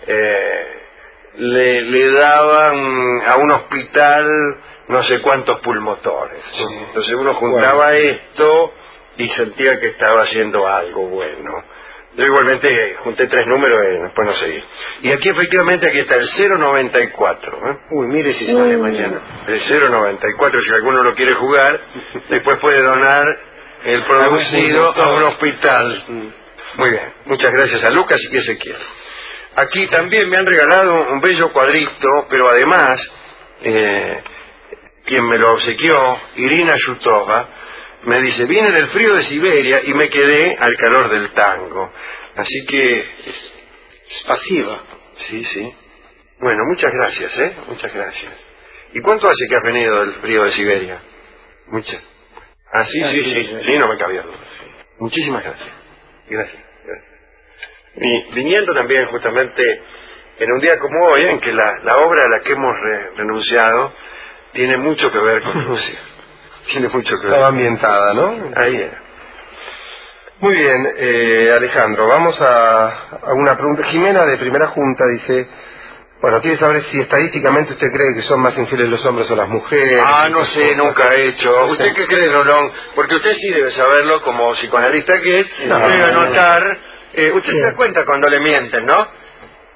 le daban a un hospital no sé cuántos pulmotores. Entonces uno juntaba esto y sentía que estaba haciendo algo bueno. Yo igualmente junté 3 números y después no seguí. Y aquí efectivamente aquí está el 094. Uy, mire si sale mañana. El 094, si alguno lo quiere jugar, después puede donar el producido a un hospital. Muy bien, muchas gracias a Lucas y Ezequiel. Aquí también me han regalado un bello cuadrito, pero además, quien me lo obsequió, Irina Yutova, me dice, vine del frío de Siberia y me quedé al calor del tango. Así que, es pasiva. Sí, sí. Bueno, muchas gracias, muchas gracias. ¿Y cuánto hace que has venido del frío de Siberia? Muchas. Ah, sí, no me cabía duda. Muchísimas gracias. Gracias. Y viniendo también justamente en un día como hoy, en que la obra a la que hemos renunciado tiene mucho que ver con Rusia. Tiene mucho que ver. Estaba ambientada, ¿no? Ahí era. Muy bien, Alejandro, vamos a una pregunta. Jimena de Primera Junta dice, bueno, quiere saber si estadísticamente usted cree que son más infieles los hombres o las mujeres. Ah, no sé, nunca he hecho. ¿Usted qué cree, Rolón? Porque usted sí debe saberlo como psicoanalista que es, debe anotar. Usted se da cuenta cuando le mienten, ¿no?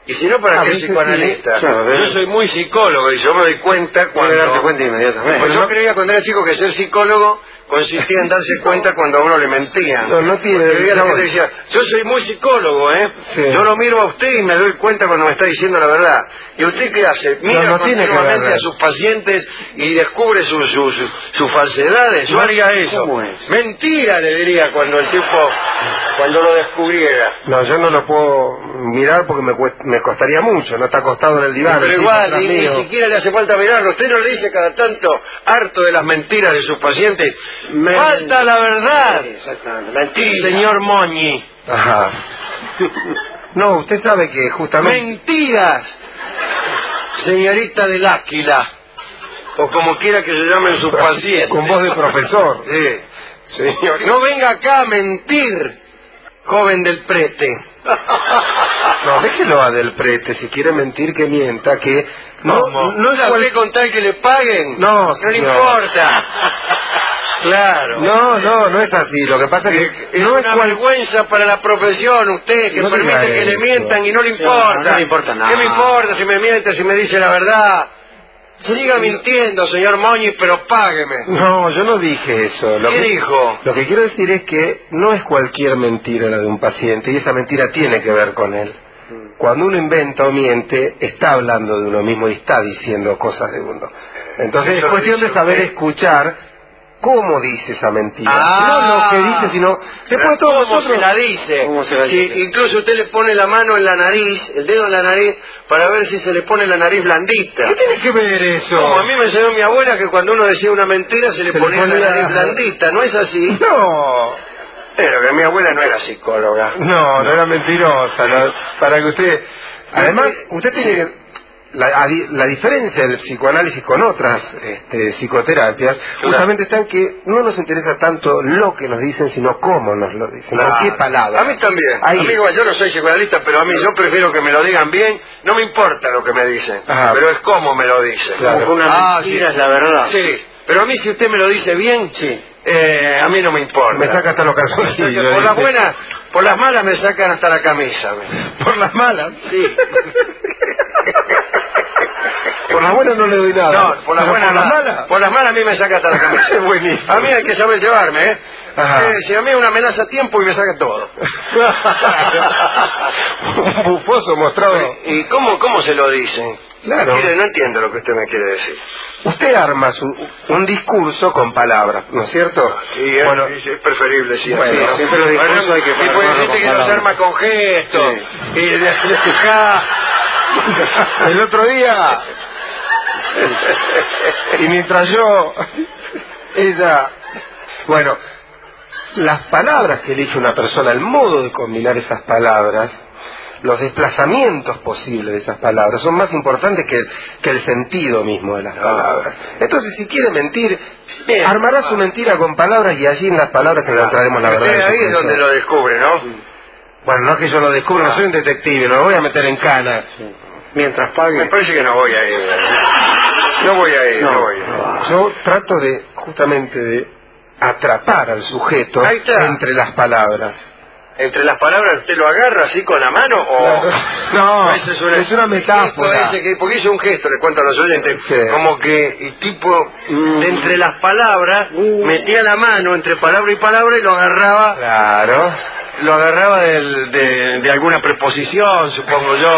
Y si no, ¿para qué el psicoanalista? Yo soy muy psicólogo y yo me doy cuenta cuando... darse cuenta inmediatamente. Pues yo creía cuando era chico que ser psicólogo consistía en darse cuenta cuando a uno le mentían. No tiene... Porque la gente decía, yo soy muy psicólogo, Sí. Yo lo miro a usted y me doy cuenta cuando me está diciendo la verdad. ¿Y usted qué hace? Mira continuamente a sus pacientes y descubre sus falsedades. Yo haría eso. ¿Cómo es? Mentira, le diría cuando el tipo, cuando lo descubriera. No, yo no lo puedo mirar porque me costaría mucho, no está acostado en el diván. Pero igual, ni siquiera le hace falta mirarlo. Usted no le dice cada tanto, harto de las mentiras de sus pacientes. ¡Falta la verdad! Exactamente, mentira. Señor Moñi. Ajá. No, usted sabe que justamente... ¡Mentiras! Señorita del Áquila. O como quiera que se llamen sus pacientes. Con voz de profesor. Sí. Señorita. No venga acá a mentir, joven del prete. No, déjelo a del prete, si quiere mentir que mienta, que... No es usted con tal que le paguen. No, no le señor. importa. Claro. No es así. Lo que pasa es que es una vergüenza para la profesión usted, que No permite diga que le eso. mientan y no le importa. No le importa nada. ¿Qué me importa si me miente, si me dice la verdad? Siga mintiendo, señor Moñi, pero págueme. No, yo no dije eso. ¿Qué dijo? Lo que quiero decir es que no es cualquier mentira la de un paciente, y esa mentira tiene que ver con él. Cuando uno inventa o miente, está hablando de uno mismo y está diciendo cosas de uno. Entonces Eso es cuestión dice de saber usted. escuchar cómo dice esa mentira. Ah, No lo que dice, sino... Después todos ¿Cómo nosotros... se la dice? ¿Cómo se la Si dice? incluso usted le pone la mano en la nariz, el dedo en la nariz, para ver si se le pone la nariz blandita. ¿Qué tiene que ver eso? Como a mí me enseñó mi abuela que cuando uno decía una mentira se le ponía la nariz blandita, ¿no es así? No, Pero que mi abuela no era psicóloga. no era mentirosa. Para que usted... Además, usted tiene que... La diferencia del psicoanálisis con otras psicoterapias justamente está en que no nos interesa tanto lo que nos dicen, sino cómo nos lo dicen, con qué palabras. A mí también. Ahí. Amigo, yo no soy psicoanalista, pero a mí yo prefiero que me lo digan bien. No me importa lo que me dicen, Ajá. pero es cómo me lo dicen. Claro. Como que una mentira es la verdad. Sí, pero a mí si usted me lo dice bien, Sí. a mí no me importa. Me saca hasta los calzoncillos. Por las buenas, por las malas me sacan hasta la camisa. Por las malas. Sí. Por las buenas no le doy nada. No, por las Pero buenas por las no. malas. Por las malas a mí me saca hasta la camisa. Es buenísimo. A mí hay que saber llevarme, ¿eh? Ajá. Si a mí es una amenaza a tiempo y me saca todo. Un bufoso mostrado. ¿Y cómo se lo dicen? Claro. Mire, no entiendo lo que usted me quiere decir. Usted arma un discurso con palabras, ¿no es cierto? Sí, es preferible, sí. Bueno, así, siempre los discursos hay que y puede armarlo decirte con que los palabras. arma con gestos. Sí. Y de acá. El otro día, y mientras yo, ella, bueno, las palabras que elige una persona, el modo de combinar esas palabras, los desplazamientos posibles de esas palabras son más importantes que el sentido mismo de las palabras. Entonces, si quiere mentir, armará su mentira con palabras y allí en las palabras encontraremos la verdad. Ahí es donde lo descubre, ¿no? Bueno, no es que yo lo descubra, no soy un detective, no me voy a meter en cana. Mientras Me pague. parece que no voy a ir. No voy a ir, no voy a ir. Yo trato de, justamente, de atrapar al sujeto Ahí está. entre las palabras. Entre las palabras, ¿usted lo agarra así con la mano o...? No, Eso es una metáfora. Porque hizo un gesto, le cuento a los oyentes, Sí. como que el tipo, de entre las palabras, metía la mano entre palabra y palabra y lo agarraba Claro. de alguna preposición, supongo yo.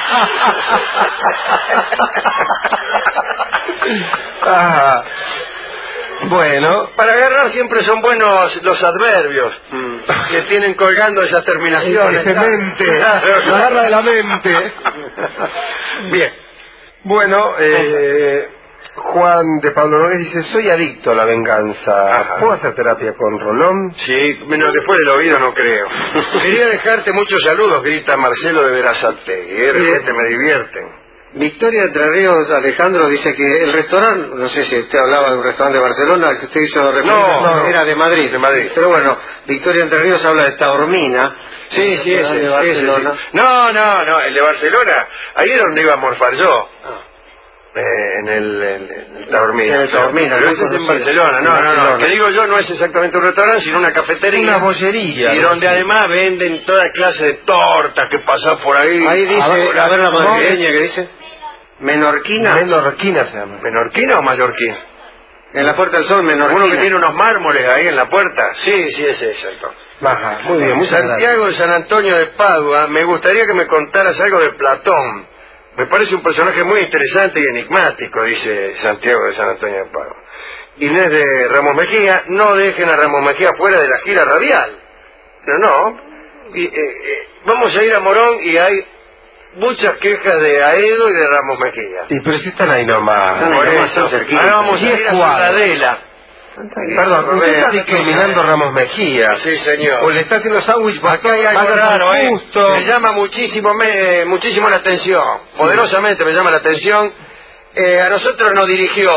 Ajá. Bueno, Para agarrar siempre son buenos los adverbios, que tienen colgando esas terminaciones. ese mente, Claro. lo agarra de la mente. Bien. Bueno, Juan de Pablo Nogués dice, soy adicto a la venganza. Ajá. ¿Puedo hacer terapia con Rolón? Sí, menos después del oído no creo. Quería dejarte muchos saludos, grita Marcelo de Verazategui. Realmente me divierten. Victoria Entre Ríos Alejandro dice que el restaurante, no sé si usted hablaba de un restaurante de Barcelona, el que usted hizo referencia, No, era de Madrid. de Madrid. Pero bueno, Victoria Entre Ríos habla de Taormina. Sí, el restaurante de Barcelona. No, el de Barcelona. Ahí es donde iba a morfar yo. en el Taormina. En el Taormina, pero ese es en Barcelona. No. Que digo yo, no es exactamente un restaurante, sino una cafetería. Una bollería. Y donde además venden toda clase de tortas que pasan por ahí. Ahí dice, a ver la madrileña que dice. Menorquina. Menorquina se llama. ¿Menorquina o mallorquín? En la Puerta del Sol, Menorquina. Uno que tiene unos mármoles ahí en la puerta. Sí, es exacto. Ajá, muy bien, muchas Santiago de San Antonio de Padua, me gustaría que me contaras algo de Platón. Me parece un personaje muy interesante y enigmático, dice Santiago de San Antonio de Padua. Inés de Ramos Mejía, no dejen a Ramos Mejía fuera de la gira radial. No. Vamos a ir a Morón y hay muchas quejas de Aedo y de Ramos Mejía. Y pero si están ahí nomás. Por eso, ahora vamos a ir a Ciudadela. Perdón, usted está discriminando a Ramos Mejía. Sí, señor. O le está haciendo sándwich. Acá hay algo raro, me llama muchísimo la atención, poderosamente me llama la atención. A nosotros nos dirigió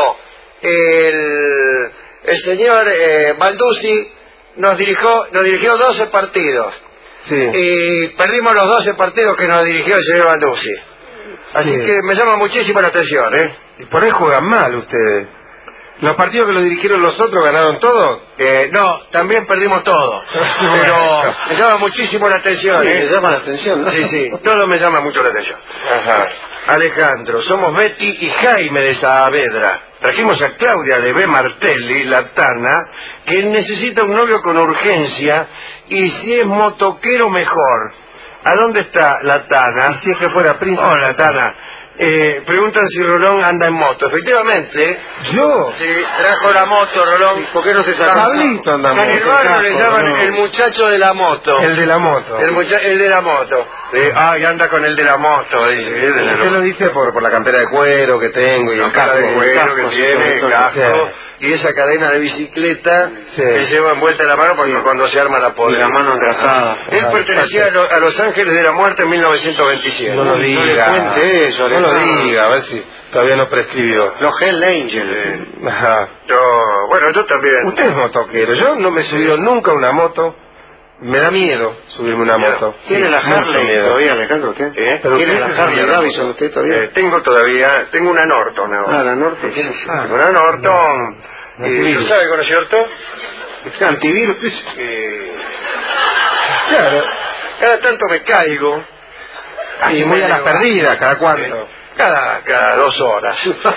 el señor Balduzzi, nos dirigió 12 partidos. Sí. Y perdimos los 12 partidos que nos dirigió el señor Balduzzi. Así que me llama muchísimo la atención, Y por ahí juegan mal ustedes. ¿Los partidos que lo dirigieron los otros ganaron todos? No, también perdimos todo. Pero me llama muchísimo la atención. Me llama la atención, ¿no? Sí, todo me llama mucho la atención. Ajá. Alejandro, somos Betty y Jaime de Saavedra. Trajimos a Claudia de B. Martelli, la Tana, que necesita un novio con urgencia y si es motoquero mejor. ¿A dónde está la Tana? Y si es que fuera príncipe. Hola, Tana. Preguntan si Rolón anda en moto. Efectivamente. ¿Yo? Sí, trajo la moto, Rolón. ¿Por qué no se saca? Pablito anda en En el moto. barrio le llaman el muchacho de la moto. El de la moto. El de la moto. Ay, anda con el de la moto, dice. Usted lo dice por la campera de cuero que tengo y el casco. De cuero que tiene, el casco, y esa cadena de bicicleta que lleva envuelta en la mano porque cuando se arma la poda. Y la mano engrasada. Él pertenecía a Los Ángeles de la Muerte en 1927. No lo diga. No le cuente eso, no lo diga, a ver si todavía no prescribió. Los Hell Angels. Ajá. Yo también. Usted es motoquero. Yo no me he subido nunca a una moto. Me da miedo subirme una moto. ¿Tiene la Mucho Harley miedo. todavía, Alejandro, usted? Pero ¿Tiene usted la se Harley subió a la Davidson usted todavía? Tengo una Norton ahora. Ah, la Norte. Una Norton. ¿Tú sabes con cierto? Antivirus. Claro. Cada tanto me caigo. Y muy a las perdidas, ¿cada cuánto? Cada 2 horas.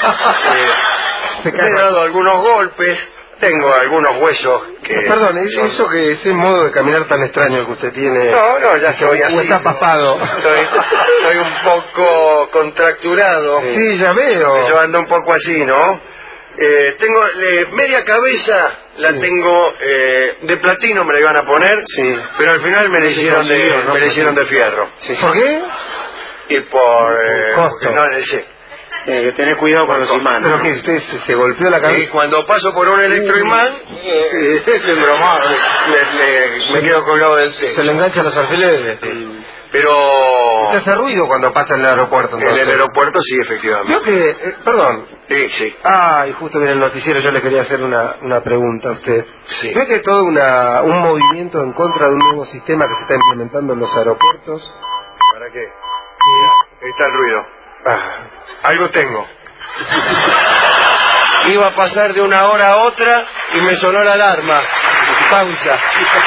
Me he dado algunos golpes. Tengo algunos huesos que... Perdón, eso que ese modo de caminar tan extraño que usted tiene... No, ya estoy así. ¿O está papado? Estoy un poco contracturado. Sí, ya veo. Yo ando un poco así, ¿no? Tengo media cabeza, la tengo de platino, me la iban a poner, pero al final me la hicieron de fierro. ¿Por qué? Y por... costo. Que tener cuidado con los imanes. ¿Pero qué? ¿Usted se golpeó la cabeza? Y cuando paso por un electroimán, es embromado, me quedo colgado del techo. Se le enganchan los alfileres. Pero... ¿Usted hace ruido cuando pasa en el aeropuerto? En el aeropuerto sí, efectivamente. Creo que... perdón. Sí. Y justo viene el noticiero, yo le quería hacer una pregunta a usted. Sí. ¿Cree que todo un movimiento en contra de un nuevo sistema que se está implementando en los aeropuertos? ¿Para qué? Está el ruido. Algo tengo. Iba a pasar de una hora a otra y me sonó la alarma. Pausa.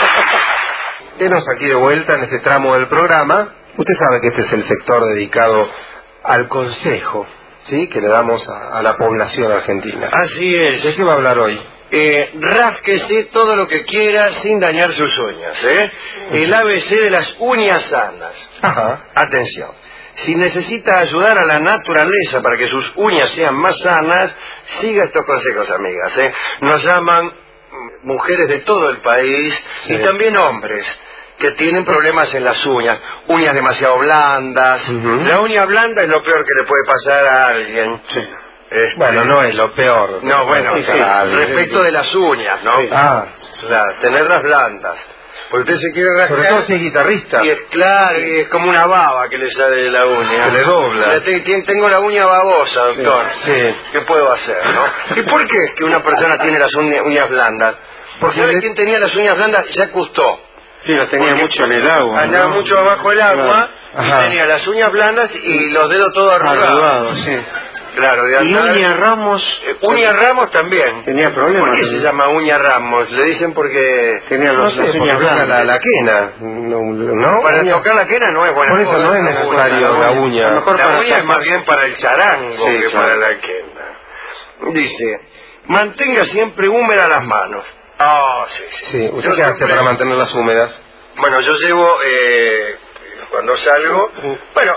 Denos aquí de vuelta en este tramo del programa. Usted sabe que este es el sector dedicado al consejo, ¿sí?, que le damos a la población argentina. Así es. ¿De qué va a hablar hoy? Rásquese todo lo que quiera sin dañar sus uñas, El ABC de las uñas sanas. Ajá. Atención. Si necesita ayudar a la naturaleza para que sus uñas sean más sanas, siga estos consejos, amigas. Nos llaman mujeres de todo el país y también hombres que tienen problemas en las uñas demasiado blandas. La uña blanda es lo peor que le puede pasar a alguien. Bueno, no es lo peor. No, bueno, respecto de las uñas, ¿no? Tenerlas blandas. Porque usted se quiere rascar. Sobre todo si es guitarrista. Y es claro, y es como una baba que le sale de la uña. Se le dobla. Tengo la uña babosa, doctor. Sí. ¿Qué puedo hacer, no? ¿Y por qué es que una persona tiene las uñas blandas? Porque ¿sabe quién tenía las uñas blandas? Jacques Cousteau. Sí, las tenía mucho en el agua. Andaba mucho abajo del agua y tenía las uñas blandas y los dedos todos arrugados. Claro, de Y andar. Uña Ramos... Uña Ramos también. Tenía problemas. ¿Por qué se llama Uña Ramos? Le dicen porque... Tenía No los, sé, las porque uñas toca blancas. la quena, ¿no? Para Uña. tocar la quena no es buena Por eso cosa, no es necesario la uña. A lo mejor La para uña es más bien para el charango Sí, que claro. para la quena. Dice, mantenga siempre húmedas las manos. Ah, sí, sí. Sí, ¿usted Yo qué hace siempre- para mantenerlas húmedas? Bueno, yo llevo, cuando salgo, bueno,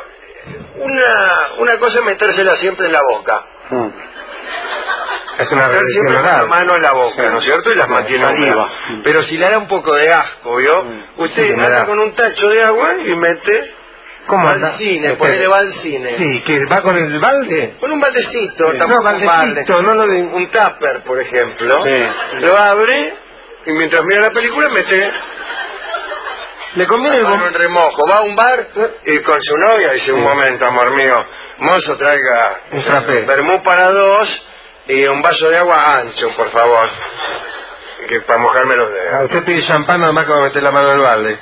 una cosa es metérsela siempre en la boca. Mm. Es una Meter revisión siempre con la oral. mano en la boca, Sí. ¿no es cierto? Y las mantiene Saliva. húmedas. Pero si le da un poco de asco, ¿vio? Usted Sí, me anda da. con un tacho de agua y mete... ¿Cómo va anda? al cine, Este- ponele va al cine. Sí, que va con el balde. Con un baldecito, Sí. tampoco No, un baldecito, balde. no lo de... Un tupper, por ejemplo. Sí. Lo abre y mientras mira la película mete Le conviene el la mano en remojo. Va a un bar y con su novia dice, un momento, amor mío, mozo, traiga Un frappé. vermú para dos y un vaso de agua ancho, por favor. Que para mojarme los dedos. Usted pide champán nada más que va a meter la mano en el balde.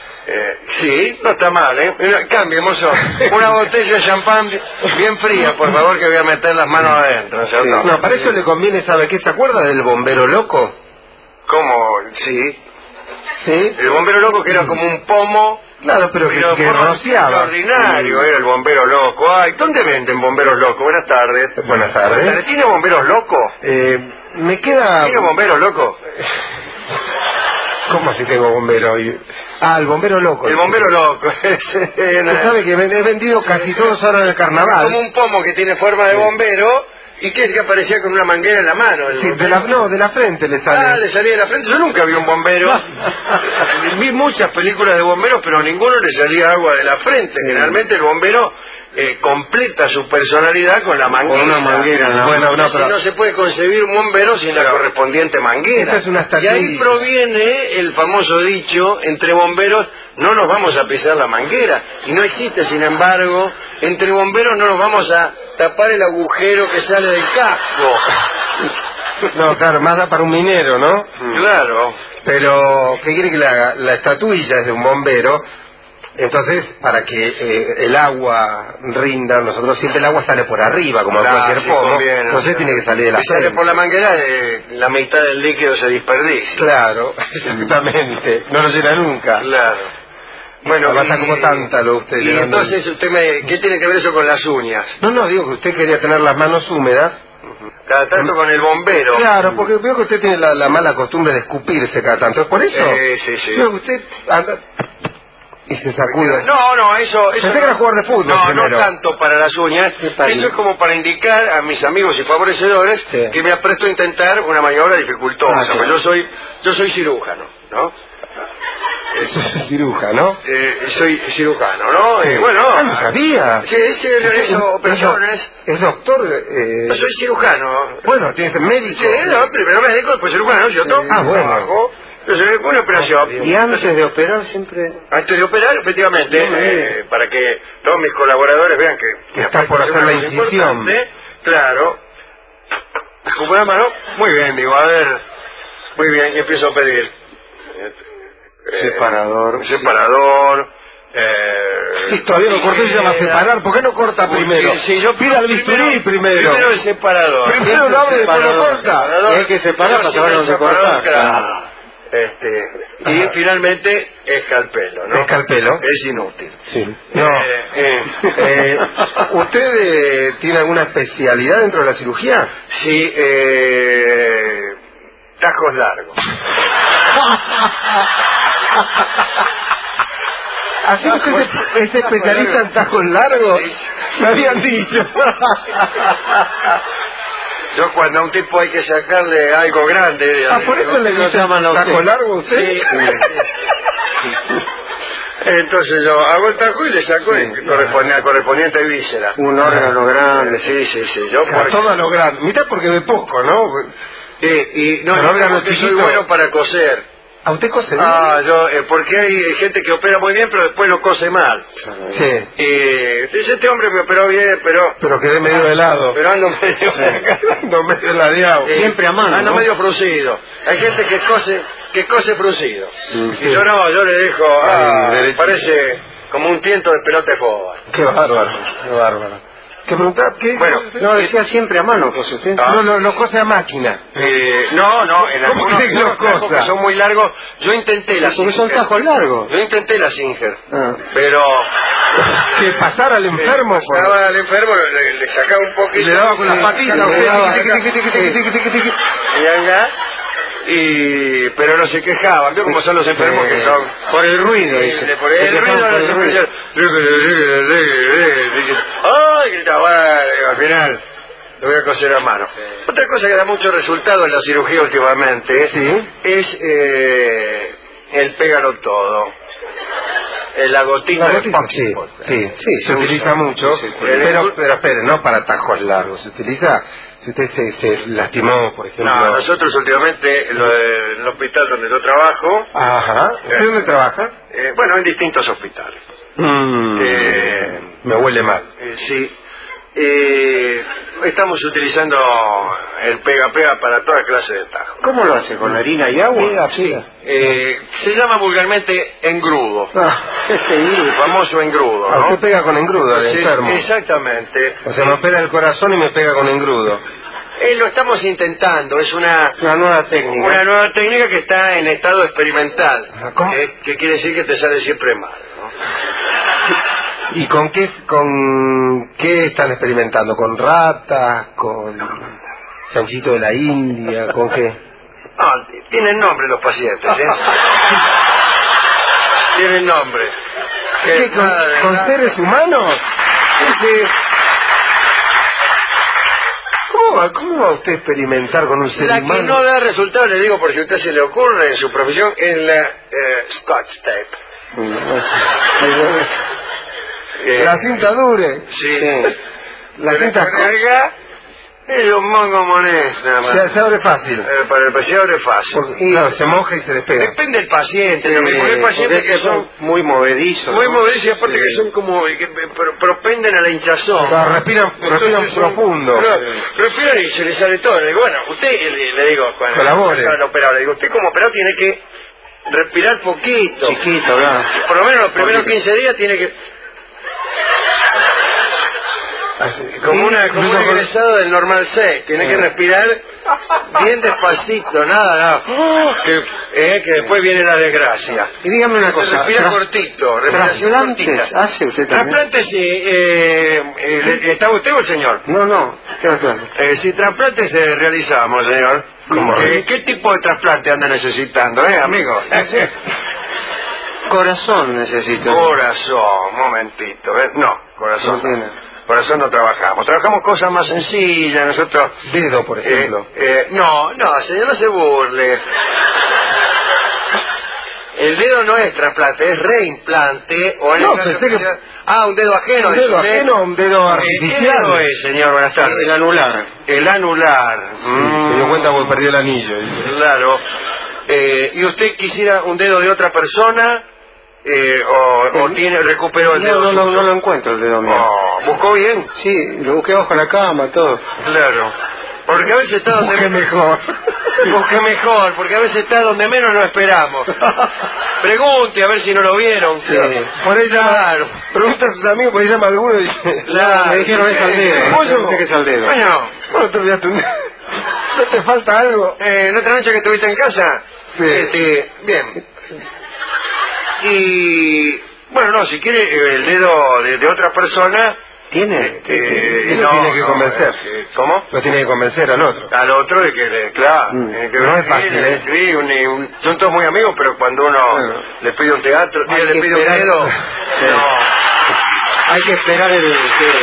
Sí, no está mal, ¿eh? Cambie, mozo. Una botella de champán bien fría, por favor, que voy a meter las manos adentro, ¿no es cierto? No, para eso le conviene, ¿sabe qué? ¿Se acuerda del bombero loco? ¿Cómo? Sí. Sí. El bombero loco que era como un pomo, Claro, pero que por rociaba. extraordinario, era el bombero loco. Ay, ¿dónde venden bomberos locos? Buenas tardes. Buenas tardes. ¿Tiene bomberos locos? Me queda... ¿Tiene bomberos locos? ¿Cómo si tengo bombero? Ah, el bombero loco. El bombero loco. Usted sabe que he vendido casi todos ahora en el carnaval. Como un pomo que tiene forma de bombero y que es que aparecía con una manguera en la mano. el Sí, bombero. de la frente le sale. Ah, le salía de la frente. Yo nunca vi un bombero. Vi muchas películas de bomberos, pero a ninguno le salía agua de la frente. Generalmente el bombero completa su personalidad con la manguera. Con una manguera, ¿no? Bueno, no, Si pero... no se puede concebir un bombero sin la correspondiente manguera. Esta es una y estatuilla. ahí proviene el famoso dicho, entre bomberos no nos vamos a pisar la manguera. Y no existe, sin embargo, entre bomberos no nos vamos a tapar el agujero que sale del casco. No, claro, más da para un minero, ¿no? Claro. Pero, ¿qué quiere que le haga? La estatuilla es de un bombero. Entonces, para que el agua rinda, nosotros siempre el agua sale por arriba, como Claro, cualquier sí, pomo. conviene, Entonces ¿no? tiene que salir de la Si sale frente. por la manguera, la mitad del líquido se desperdicia. Claro, exactamente. No lo llena nunca. Claro. Bueno, Pasa como tántalo usted. y llenando entonces ¿qué tiene que ver eso con las uñas? No, digo que usted quería tener las manos húmedas. Cada tanto con el bombero. Claro, porque veo que usted tiene la mala costumbre de escupirse cada tanto. ¿Es por eso? Sí. Veo que usted anda y se sacude. No, eso Pensé que era jugador de fútbol no primero. tanto para las uñas. para Eso es como para indicar a mis amigos y favorecedores Sí. que me apresto a intentar una maniobra dificultosa. Ah, Pues claro. yo soy cirujano, ¿no? Ciruja, ¿no? Soy cirujano, ¿no? Bueno, no sabía. sí, realizo operaciones. Es doctor. Yo soy cirujano. Bueno, tiene que ser médico. Sí, no, primero médico, después cirujano, yo toco, Ah, bueno. trabajo. Entonces, una operación. Y antes de operar siempre... Antes de operar, efectivamente, para que todos mis colaboradores vean que Está por hacer la incisión. Claro. Escupo la mano. Muy bien, digo, a ver. Muy bien, y empiezo a pedir. Separador. Sí, todavía no cortó y se llama separar. ¿Por qué no corta primero? Sí, yo Pida el bisturí primero. Primero el separador. Primero lo abre y después lo corta. Y hay que separar para saber dónde cortar. Claro. Y finalmente escalpelo, ¿no? Escalpelo. Es inútil. Sí. No. ¿Usted tiene alguna especialidad dentro de la cirugía? Sí, tajos largos. ¿Así que usted es especialista en tajos largos? Sí. Me habían dicho. Yo cuando a un tipo hay que sacarle algo grande... Por eso le lo llaman a usted. tajo largo a usted. Sí. Entonces yo hago el tajo y le saco la correspondiente víscera. Un órgano grande. Sí. Yo por Todo a lo grande. Mitad porque ve poco, ¿no? y no, Pero yo órgano porque soy chiquito. bueno para coser. ¿A usted cose bien? Porque hay gente que opera muy bien pero después lo cose mal. Sí. Dice, este hombre me operó bien, pero quedé medio helado. pero ando medio... Ando medio ladeado. Siempre a mano, Ando ¿no? medio fruncido. Hay gente que cose fruncido. Sí. Y yo no, yo le dejo, derecho. parece como un tiento de pelota de fútbol. Qué bárbaro, qué bárbaro. ¿Qué preguntaba? ¿Qué? Bueno, No, decía siempre a mano, pues usted. No, lo cose a máquina. No, en ¿Cómo algunos, que lo algunos tajos cosa? que son muy largos, yo intenté la Porque son Singer. tajos largos. Yo intenté la Singer, Ah. pero... Que pasara al enfermo. pasaba al enfermo, le sacaba un poquito... Le daba con la patita, le usted, daba tiqui, acá, tiqui, tiqui, tiqui, tiqui, tiqui. y acá, pero no se quejaban. ¿Vio cómo son los enfermos que son? Por el ruido, dice. Por el ruido, por el ruido. ¡ay! Gritaba, al final lo voy a coser a mano. Otra cosa que da mucho resultado en la cirugía últimamente es el pégalo todo. La gotina de Sí, Fox. se utiliza mucho, pero espere, no para tajos largos, se utiliza si usted se lastimó, por ejemplo. No, nosotros últimamente, en el hospital donde yo trabajo... Ajá, ¿usted dónde trabaja? Bueno, en distintos hospitales. Me huele mal. Sí. Estamos utilizando el pega-pega para toda clase de tajos. ¿Cómo lo hace? ¿Con harina y agua? Sí. Se llama vulgarmente engrudo. Sí. Famoso engrudo, ¿no? Usted pega con engrudo al Sí, enfermo. exactamente. O sea, me opera el corazón y me pega con engrudo. Lo estamos intentando, es una nueva técnica. Una nueva técnica que está en estado experimental. ¿Cómo? Que quiere decir que te sale siempre mal, ¿no? ¿Y con qué están experimentando? ¿Con ratas? ¿Con chanchito de la India? ¿Con qué? No, tienen nombre los pacientes, ¿eh? Tienen nombre. ¿Qué, con seres humanos? Sí. ¿Cómo va usted a experimentar con un ser La humano? que no da resultado, le digo por si a usted se le ocurre en su profesión, es la Scotch tape. La cinta dure. Sí. La cinta acá es un mongo monés, nada más. se abre fácil. Para el paciente es fácil. Claro, se moja y se despega. Depende del paciente también, porque hay pacientes que son muy movedizos. muy ¿no? movedizos y aparte que son como que propenden a la hinchazón. Claro, respiran profundo. Claro, respiran y se les sale todo. Le digo, bueno, usted, le digo, cuando colabore. al operado, le digo, usted como operado tiene que respirar poquito. Chiquito, ¿verdad? Por lo menos los primeros 15 días tiene que... Como un egresado del normal 6, tiene que respirar bien despacito, nada. Que después viene la desgracia. Y dígame una cosa. Respira cortito, respiración cortita. ¿Hace usted también? Trasplantes, ¿está usted o el señor? No. ¿Qué Si trasplantes realizamos, señor. ¿Qué tipo de trasplante anda necesitando, amigo? Corazón necesito. Corazón, momentito, No, corazón no. Corazón no trabajamos. Trabajamos cosas más sencillas, nosotros... Dedo, por ejemplo. No, señor, no se burle. El dedo no es trasplante, es reimplante. O en No, el caso pensé que... un dedo ajeno. ¿Un dedo ajeno o un dedo artificial? ¿Qué dedo es, señor? Buenas tardes. El anular. El anular. Se dio cuenta porque perdió el anillo. Claro. ¿Y usted quisiera un dedo de otra persona? ¿O recuperó el dedo? No lo encuentro el dedo mío. ¿Buscó bien? Sí, lo busqué bajo la cama, todo. Claro. Porque a veces está donde... Busque mejor. Busque mejor, porque a veces está donde menos lo esperamos. Pregunte a ver si no lo vieron. Sí. Por ahí Claro. pregunta a sus amigos, por ahí llama alguno y dice... Claro. Me dijeron es al dedo. Oye, Sé que es al dedo. Bueno, te olvidaste un dedo. ¿No te falta algo? ¿La otra noche que estuviste en casa? Sí. Bien. Y... Bueno, no, si quiere el dedo de otra persona... ¿Tiene? Eso tiene que convencer. ¿Cómo? Lo tiene que convencer al otro. Al otro de que, claro, no es fácil, sí, son todos muy amigos, pero cuando uno le pide un teatro, le pide un dedo, no. Hay que esperar el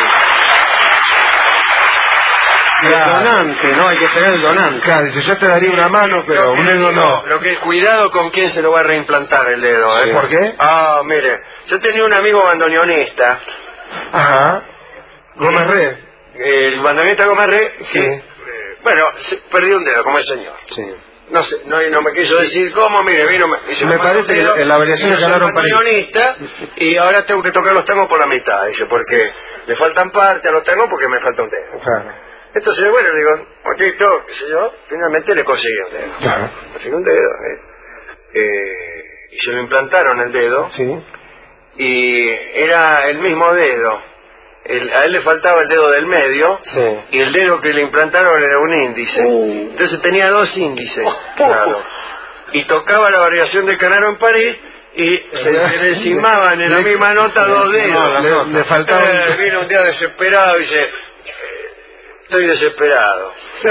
donante, ¿no? Hay que esperar el donante. Claro, dice, yo te daría una mano, pero un dedo no. Lo que cuidado con quién se lo va a reimplantar el dedo, Sí. ¿Por qué? Mire, yo tenía un amigo bandoneonista. Ajá. Gómez Re. El bandoneonista Gómez Re, Sí. Bueno, perdió un dedo, como el señor. Sí. No sé, no me quiso decir cómo, mire, vino, Me parece que en la variación de ganaron París. bandoneonista y ahora tengo que tocar los tangos por la mitad, dice, porque le faltan partes a los tangos porque me falta un dedo. Claro. Entonces, bueno, le digo, mochito, qué sé yo, finalmente le conseguí un dedo. Claro. Conseguí un dedo, y se lo implantaron el dedo, Sí. y era el mismo dedo. a él le faltaba el dedo del medio, Sí. y el dedo que le implantaron era un índice. Entonces tenía 2 índices, claro. Y tocaba la variación de Canaro en París, y se le encimaban en la misma nota 2 dedos. Le faltaba Vino un día desesperado y dice, estoy desesperado.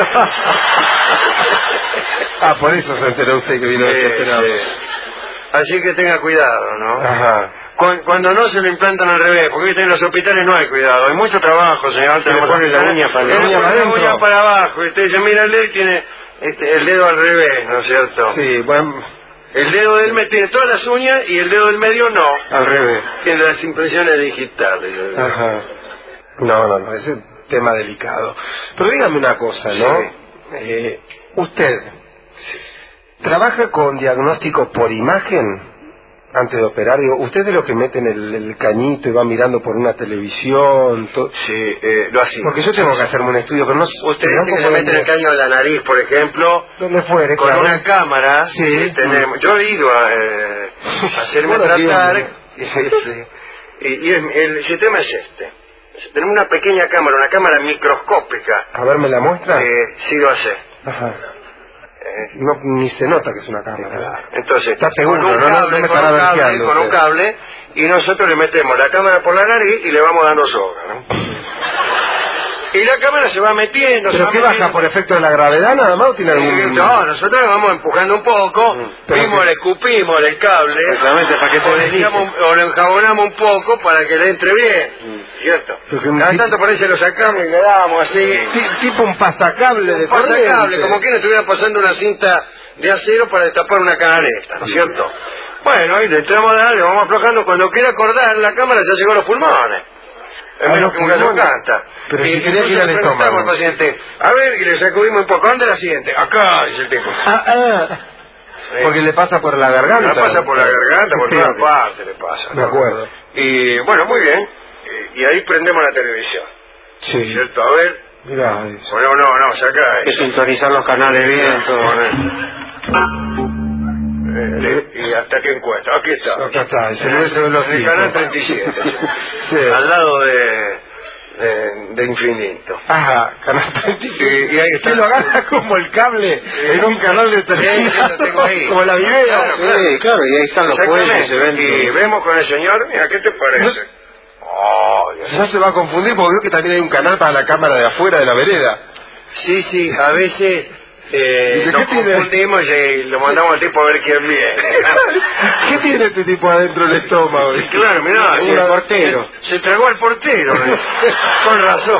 por eso se enteró usted que vino desesperado. Así que tenga cuidado, ¿no? Ajá. Cuando no se lo implantan al revés, porque ¿viste? En los hospitales no hay cuidado, hay mucho trabajo, señor. Se le pone la uña para la uña para abajo, y usted dice, mira, él tiene el dedo al revés, ¿no es cierto? Sí, bueno, El dedo del medio tiene todas las uñas y el dedo del medio no. al revés. Tiene las impresiones digitales. Ajá. No, ese es un tema delicado. Pero dígame una cosa, ¿no? Usted trabaja con diagnóstico por imagen antes de operar. Digo, usted es de los que meten el cañito y va mirando por una televisión. Sí, lo hacía. Porque yo tengo que hacerme un estudio, pero no. Usted dice que le meten el caño a la nariz, por ejemplo, donde fuere, con claro. una cámara. Sí. Yo he ido a hacerme tratar. Y el sistema es este. Tenemos una pequeña cámara, una cámara microscópica. A ver, ¿me la muestra? Sí lo hace. Ajá. No, ni se nota que es una cámara. Entonces, está seguro, con un cable, y nosotros le metemos la cámara por la nariz y le vamos dando soga, ¿no? Y la cámara se va metiendo. ¿Pero qué baja por efecto de la gravedad nada más o tiene algún...? No, nosotros le vamos empujando un poco, le escupimos el cable, exactamente, para que se deslice. O lo enjabonamos un poco para que le entre bien, ¿cierto? Cada tanto por ahí se lo sacamos y le damos así. Tipo un pasacable de corriente. Pasacable, como quien estuviera pasando una cinta de acero para destapar una canaleta, ¿no es cierto? Bueno, ahí le entramos a dar, le vamos aflojando, cuando quiera acordar la cámara ya llegó a los pulmones. Es menos que un gallo canta. Pero y si quería ir al estómago. Al paciente, a ver, y le sacudimos un poco. ¿Dónde la siente? Acá, dice el tipo. Porque le pasa por la garganta. Le pasa por la garganta, por todas partes le pasa. Me acuerdo. Y bueno, muy bien. Y ahí prendemos la televisión. Sí. ¿Cierto? A ver. Mirá. No, saca. Hay que sintonizar los canales bien, todo. Y hasta que encuentra. Aquí está. Acá está, el canal 37. Sí. Al lado de Infinito. Ajá, canal 37. Y ahí está. Que lo agarra como el cable en un canal de televisión. Lo tengo ahí. Como la video. Claro, y ahí están los jueces, se ven. Y vemos con el señor, mira, ¿qué te parece? No se va a confundir porque veo que también hay un canal para la cámara de afuera de la vereda. Sí, a veces nos confundimos y lo mandamos al tipo a ver quién viene. ¿Qué tiene este tipo adentro del estómago? Claro, mirá, el portero. Se tragó al portero, con razón.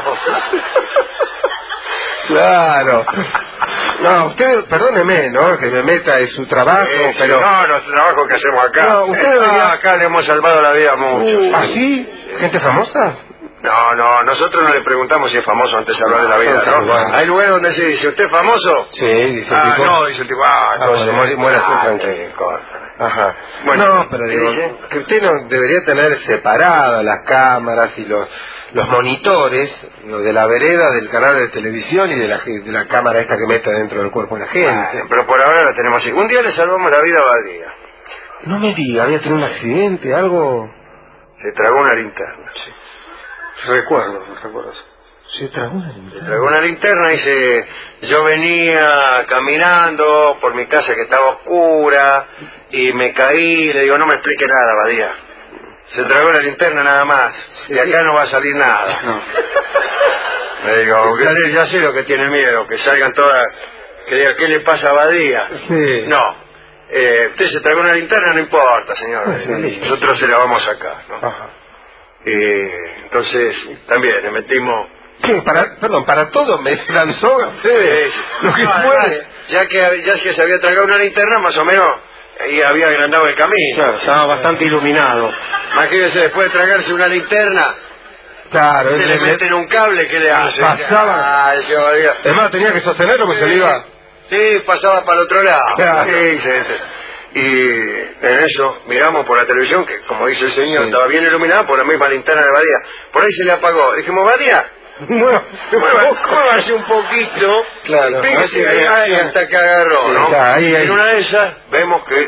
Claro. No, usted, perdóneme, ¿no? Que me meta en su trabajo, pero... No, nuestro trabajo que hacemos acá. No, usted debería... acá le hemos salvado la vida a muchos. ¿Ah, sí? ¿Gente famosa? No, nosotros no le preguntamos si es famoso antes de hablar de la vida, ¿no? Bueno. Hay lugares donde se dice, ¿usted es famoso? Sí, dice el tipo. No, dice el tipo, entonces... bueno, muere así tranquilo. Ajá. Bueno, no, pero digo, que usted no debería tener separadas las cámaras y los monitores de la vereda del canal de televisión y de la cámara esta que mete dentro del cuerpo de la gente. Pero por ahora la tenemos así. Un día le salvamos la vida a Badía. No me diga, había tenido un accidente, algo... Se tragó una linterna. Sí. Recuerdo. Se tragó una linterna. Se tragó una linterna y yo venía caminando por mi casa que estaba oscura y me caí, le digo, no me explique nada, Badía. Se tragó la linterna nada más. De acá no va a salir nada. No. Le digo, ya sé lo que tiene miedo, que salgan todas, que diga, ¿qué le pasa a Badía? Sí. No. Usted se tragó una linterna, no importa, señor. Sí. Nosotros se la vamos a sacar, ¿no? Ajá. Entonces, también le metimos... ¿Qué? Para todo me lanzó a ustedes. Lo que fue. Ya que se había tragado una linterna, más o menos, y había agrandado el camino. Claro, estaba bastante iluminado. Imagínese, después de tragarse una linterna, claro, se le meten un cable, ¿qué le hace? Pasaba. Además tenía que sostenerlo porque se le iba. Sí, pasaba para el otro lado. Claro. Sí. Y en eso miramos por la televisión, que como dice el señor, sí, estaba bien iluminada por la misma linterna de Badía. Por ahí se le apagó. Dijimos, Badía, muévase un poquito. Claro. Fíjese ahí hasta que agarró, ¿no? Ahí. En una de esas vemos que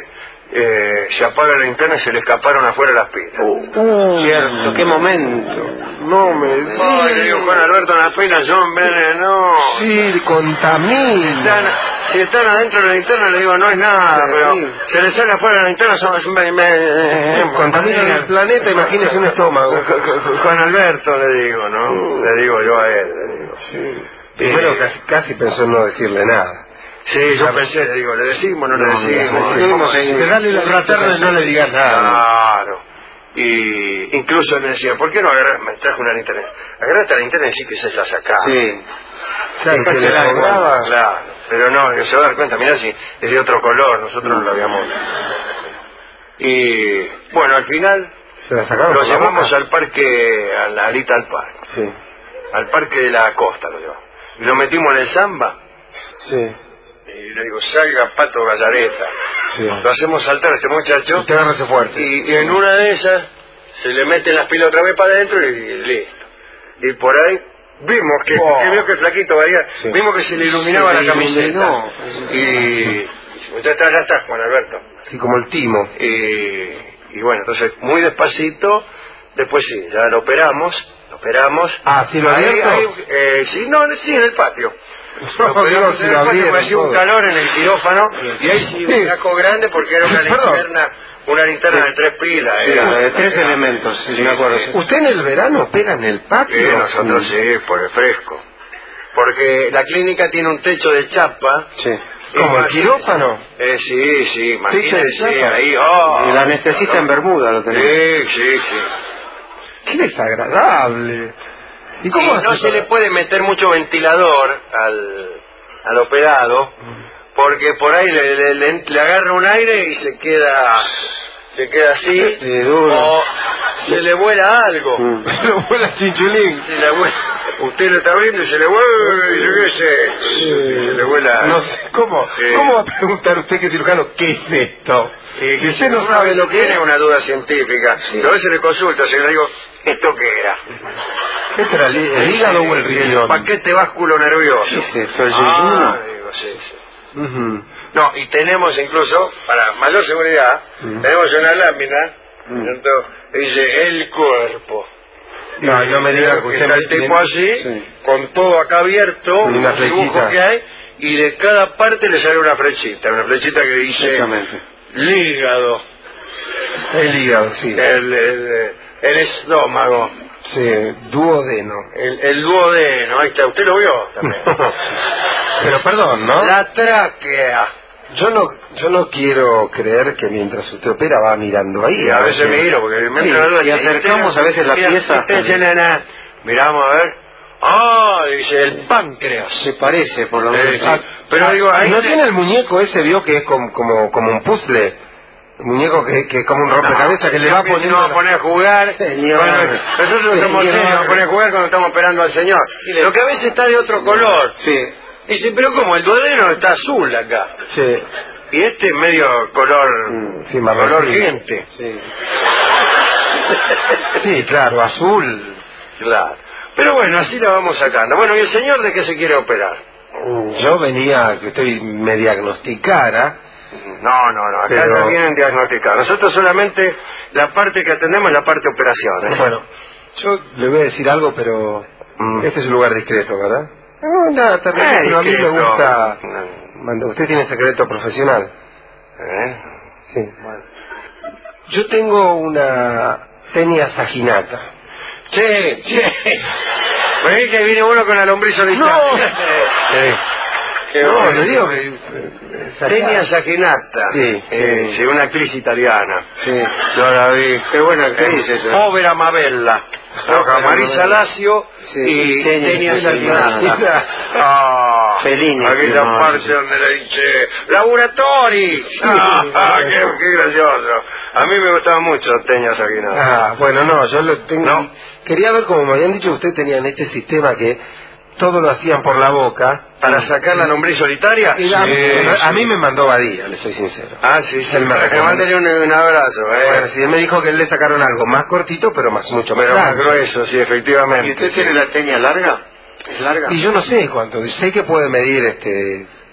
se apaga la linterna y se le escaparon afuera las pilas. Cierto, qué momento. No me Ay, le digo, Juan Alberto, las pilas son veneno. Sí, contamina. Si están adentro de la linterna, le digo, no es nada, pero se le sale afuera la linterna, Contamina el planeta, imagínese un estómago. Juan Alberto, le digo, ¿no? Le digo yo a él, le digo. Sí. Primero casi pensó en no decirle nada. Sí, yo pensé, le digo, ¿le decimos o no le decimos? Dale la linterna y no le digas nada. Claro. Y incluso él me decía, ¿por qué no agarras? Me trajo una linterna. Agarraste la linterna y decís que se la sacaba. Sí. Claro, que le cobraba. Claro, pero no, se va a dar cuenta, mirá si es de otro color, nosotros no lo habíamos. Y bueno, al final Se la sacaron lo por la llevamos boca. al parque, a la alita al parque. Sí. Al parque de la costa lo llevamos. Y lo metimos en el samba. Sí. Y le digo, salga Pato Gallareta. Sí. Lo hacemos saltar a este muchacho. Usted agárrese fuerte. Y en una de esas se le meten las pilas otra vez para adentro y listo. Y por ahí vimos que, vio que el flaquito valía, vimos que se le iluminaba la camiseta. Y ya está, Juan Alberto. Sí, como el timo. Y bueno, entonces muy despacito, después sí, ya lo operamos. Ah, ¿sí lo abierto? Sí, en el patio. No, Pero si lo abrieron, hacía un calor en el quirófano y ahí sí un saco grande porque era una linterna de 3 pilas. De 3 elementos, sí, me acuerdo. ¿Usted en el verano pega en el patio? Nosotros sí, por el fresco. Porque la clínica tiene un techo de chapa. Sí. ¿Como el quirófano? Sí, imagínese chapa. ahí. Y el anestesista en Bermuda lo tenemos. Sí. ¡Qué desagradable! ¿Y cómo no se le puede meter mucho ventilador al operado? Porque por ahí le agarra un aire y se queda así, o se le vuela algo. Se le vuela chinchulín. Usted lo está abriendo y se le vuela, y yo qué sé, se le vuela. No sé, ¿cómo va a preguntar usted que es cirujano qué es esto? Si usted no sabe lo que es una duda científica. Yo a veces le consulto, se le digo, ¿esto qué era? ¿Esto era el hígado o el riñón? El paquete vasculo nervioso. ¿Qué es esto? ¿El digo, sí. No, y tenemos incluso, para mayor seguridad, tenemos una lámina, que dice el cuerpo. No me diga que usted está el tipo así, con todo acá abierto, con una dibujo que hay, y de cada parte le sale una flechita que dice el hígado. El hígado, sí. El estómago. Sí, duodeno. El duodeno, ahí está, usted lo vio también. Pero perdón, ¿no? La tráquea. Yo no quiero creer que mientras usted opera va mirando ahí. Y a veces miro, porque me entra la duda. Y acercamos a veces la pieza. Miramos a ver. Ah, dice el páncreas. Se parece, por lo menos. Pero digo, ahí ¿no tiene el muñeco ese, vio que es como un puzzle? El muñeco que es como un rompecabezas que le va poniendo... Nos va a poner a jugar. Bueno, nosotros somos nos va a poner a jugar cuando estamos esperando al señor. Lo que a veces está de otro color. Sí. Dice, pero como el duodeno está azul acá. Sí. Y este es medio color... color gente. Sí. Sí, claro, azul. Claro. Pero bueno, así la vamos sacando. Bueno, ¿y el señor de qué se quiere operar? Yo venía que usted me diagnosticara. No, acá no vienen diagnosticados. Nosotros solamente la parte que atendemos es la parte de operaciones. Bueno, yo le voy a decir algo, pero este es un lugar discreto, ¿verdad? No, nada, pero a mí me gusta... ¿Usted tiene secreto profesional? Sí. Bueno. Yo tengo una tenia saginata. Che. ¿Ves que viene uno con la lombriz solitaria? No, le digo que... Tenia saginata. Sí, una actriz italiana. Sí. Yo la vi. Qué buena actriz esa. Povera Mabella. Marisa Lacio y Tenia saginata. Fellini. Aquella parte donde le dice ¡Laboratori! Qué gracioso. A mí me gustaba mucho Tenia saginata. Bueno, no, yo lo tengo... ¿No? Quería ver, como me habían dicho, usted tenían este sistema que todo lo hacían por la boca. ¿Para sacar la lombriz solitaria? A mí me mandó Badía, le soy sincero. Sí. Mándale un abrazo. Bueno, sí, él me dijo que él le sacaron algo más cortito, pero mucho más grueso, sí, efectivamente. ¿Y usted tiene la tenia larga? ¿Es larga? Y yo no sé cuánto, sé que puede medir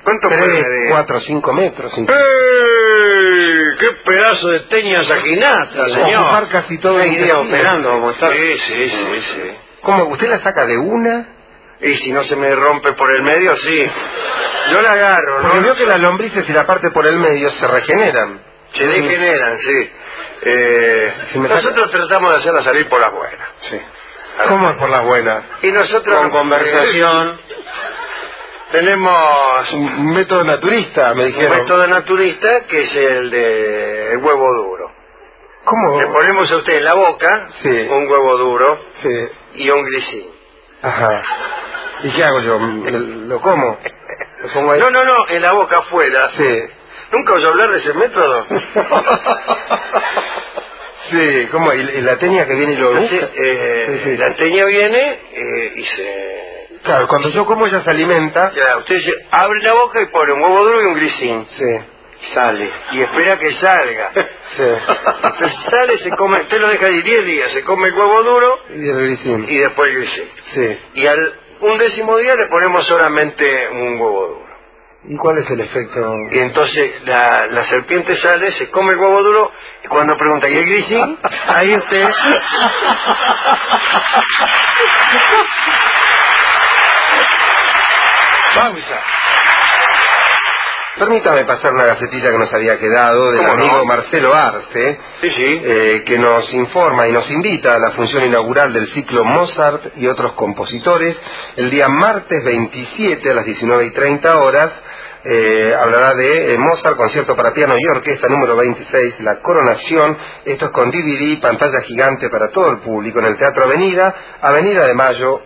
¿Cuánto puede 3, medir? 4, 5 metros. ¡Qué pedazo de teña saginata, señor! Ocupar casi todo el día operando, como está. Sí. ¿Cómo? ¿Usted la saca de una? Y si no se me rompe por el medio, sí. Yo la agarro, Porque ¿no? veo que las lombrices, si la parte por el medio, se regeneran. Se degeneran, sí. Si me Nosotros tratamos de hacerla salir por las buenas. Sí. ¿Cómo es por las buenas? Y nosotros... Con conversación. Tenemos Un método naturista, me un dijeron. método naturista que es el de el huevo duro. ¿Cómo? Le ponemos a usted en la boca Sí. un huevo duro Sí. y un grisín. Ajá. ¿Y qué hago yo? ¿Lo como? ¿Lo pongo ahí? No, en la boca afuera. Sí. ¿Nunca oyó hablar de ese método? Sí, ¿cómo? ¿Y la teña que viene y lo busca? Sí. La teña viene y se... Claro, cuando yo como ella se alimenta. Ya, usted abre la boca y pone un huevo duro y un grisín. Sí. Sale. Y espera que salga. Sí. Entonces sale, se come, usted lo deja de 10 días, se come el huevo duro Y el grisín. y después el grisín. Sí. Y al 11º día le ponemos solamente un huevo duro. ¿Y cuál es el efecto? Y entonces la serpiente sale, se come el huevo duro y cuando pregunta, ¿y el grisín? Ahí usted... Pausa. Permítame pasar una gacetilla que nos había quedado del ¿Cómo amigo no? Marcelo Arce, Sí. que nos informa y nos invita a la función inaugural del ciclo Mozart y otros compositores el día martes 27 a las 19:30 horas. Hablará de Mozart, concierto para piano y orquesta número 26, La Coronación. Esto es con DVD, pantalla gigante para todo el público en el Teatro Avenida de Mayo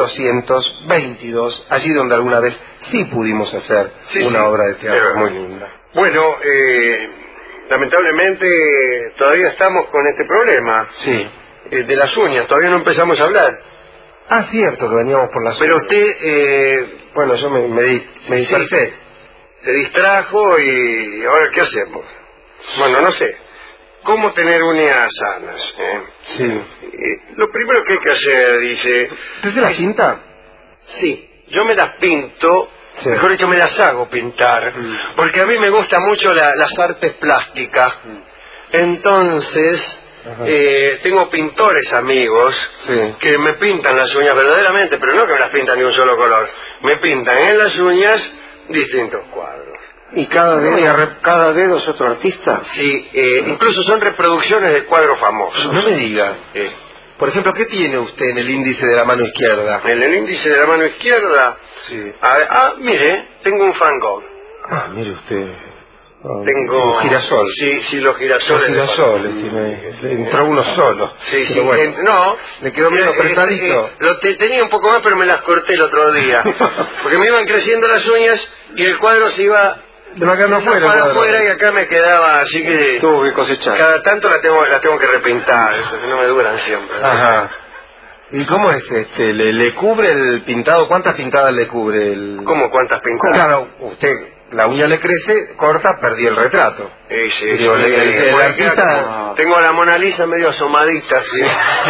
1222, allí donde alguna vez sí pudimos hacer una obra de teatro muy linda. Bueno, lamentablemente todavía estamos con este problema Sí. de las uñas, todavía no empezamos a hablar. Ah, cierto, que veníamos por las Pero uñas. usted Bueno, yo me dispersé. se distrajo y ahora ¿qué hacemos? Bueno, no sé. ¿Cómo tener uñas sanas? Sí. Lo primero que hay que hacer, dice... ¿Usted se la pinta? Sí, yo me las pinto, Sí. mejor dicho me las hago pintar, porque a mí me gusta mucho las artes plásticas. Entonces, Ajá. tengo pintores amigos Sí. que me pintan las uñas verdaderamente, pero no que me las pintan de un solo color, me pintan en las uñas distintos cuadros. ¿Y cada dedo es otro artista? Sí, incluso son reproducciones de cuadros famosos. No me diga. Por ejemplo, ¿qué tiene usted en el índice de la mano izquierda? En el índice de la mano izquierda, Sí. mire, tengo un Van Gogh. Ah, mire usted. Tengo un girasol. Sí, los girasoles. Los girasoles, tiene. Entró uno solo. Sí, Pero bueno, no. le quedó medio apretadito. Tenía un poco más, pero me las corté el otro día. Porque me iban creciendo las uñas y el cuadro se iba Le va quedando afuera el para cuadro. afuera y acá me quedaba, así que Tuvo que cosechar. cada tanto la tengo que repintar, porque no me duran siempre. Ajá. ¿Y cómo es ¿Le cubre el pintado? ¿Cuántas pintadas le cubre el...? ¿Cómo cuántas pintadas? Claro, usted, la uña le crece, corta, perdió el retrato. Sí, Digo, el porque artista... tengo a la Mona Lisa medio asomadita, sí.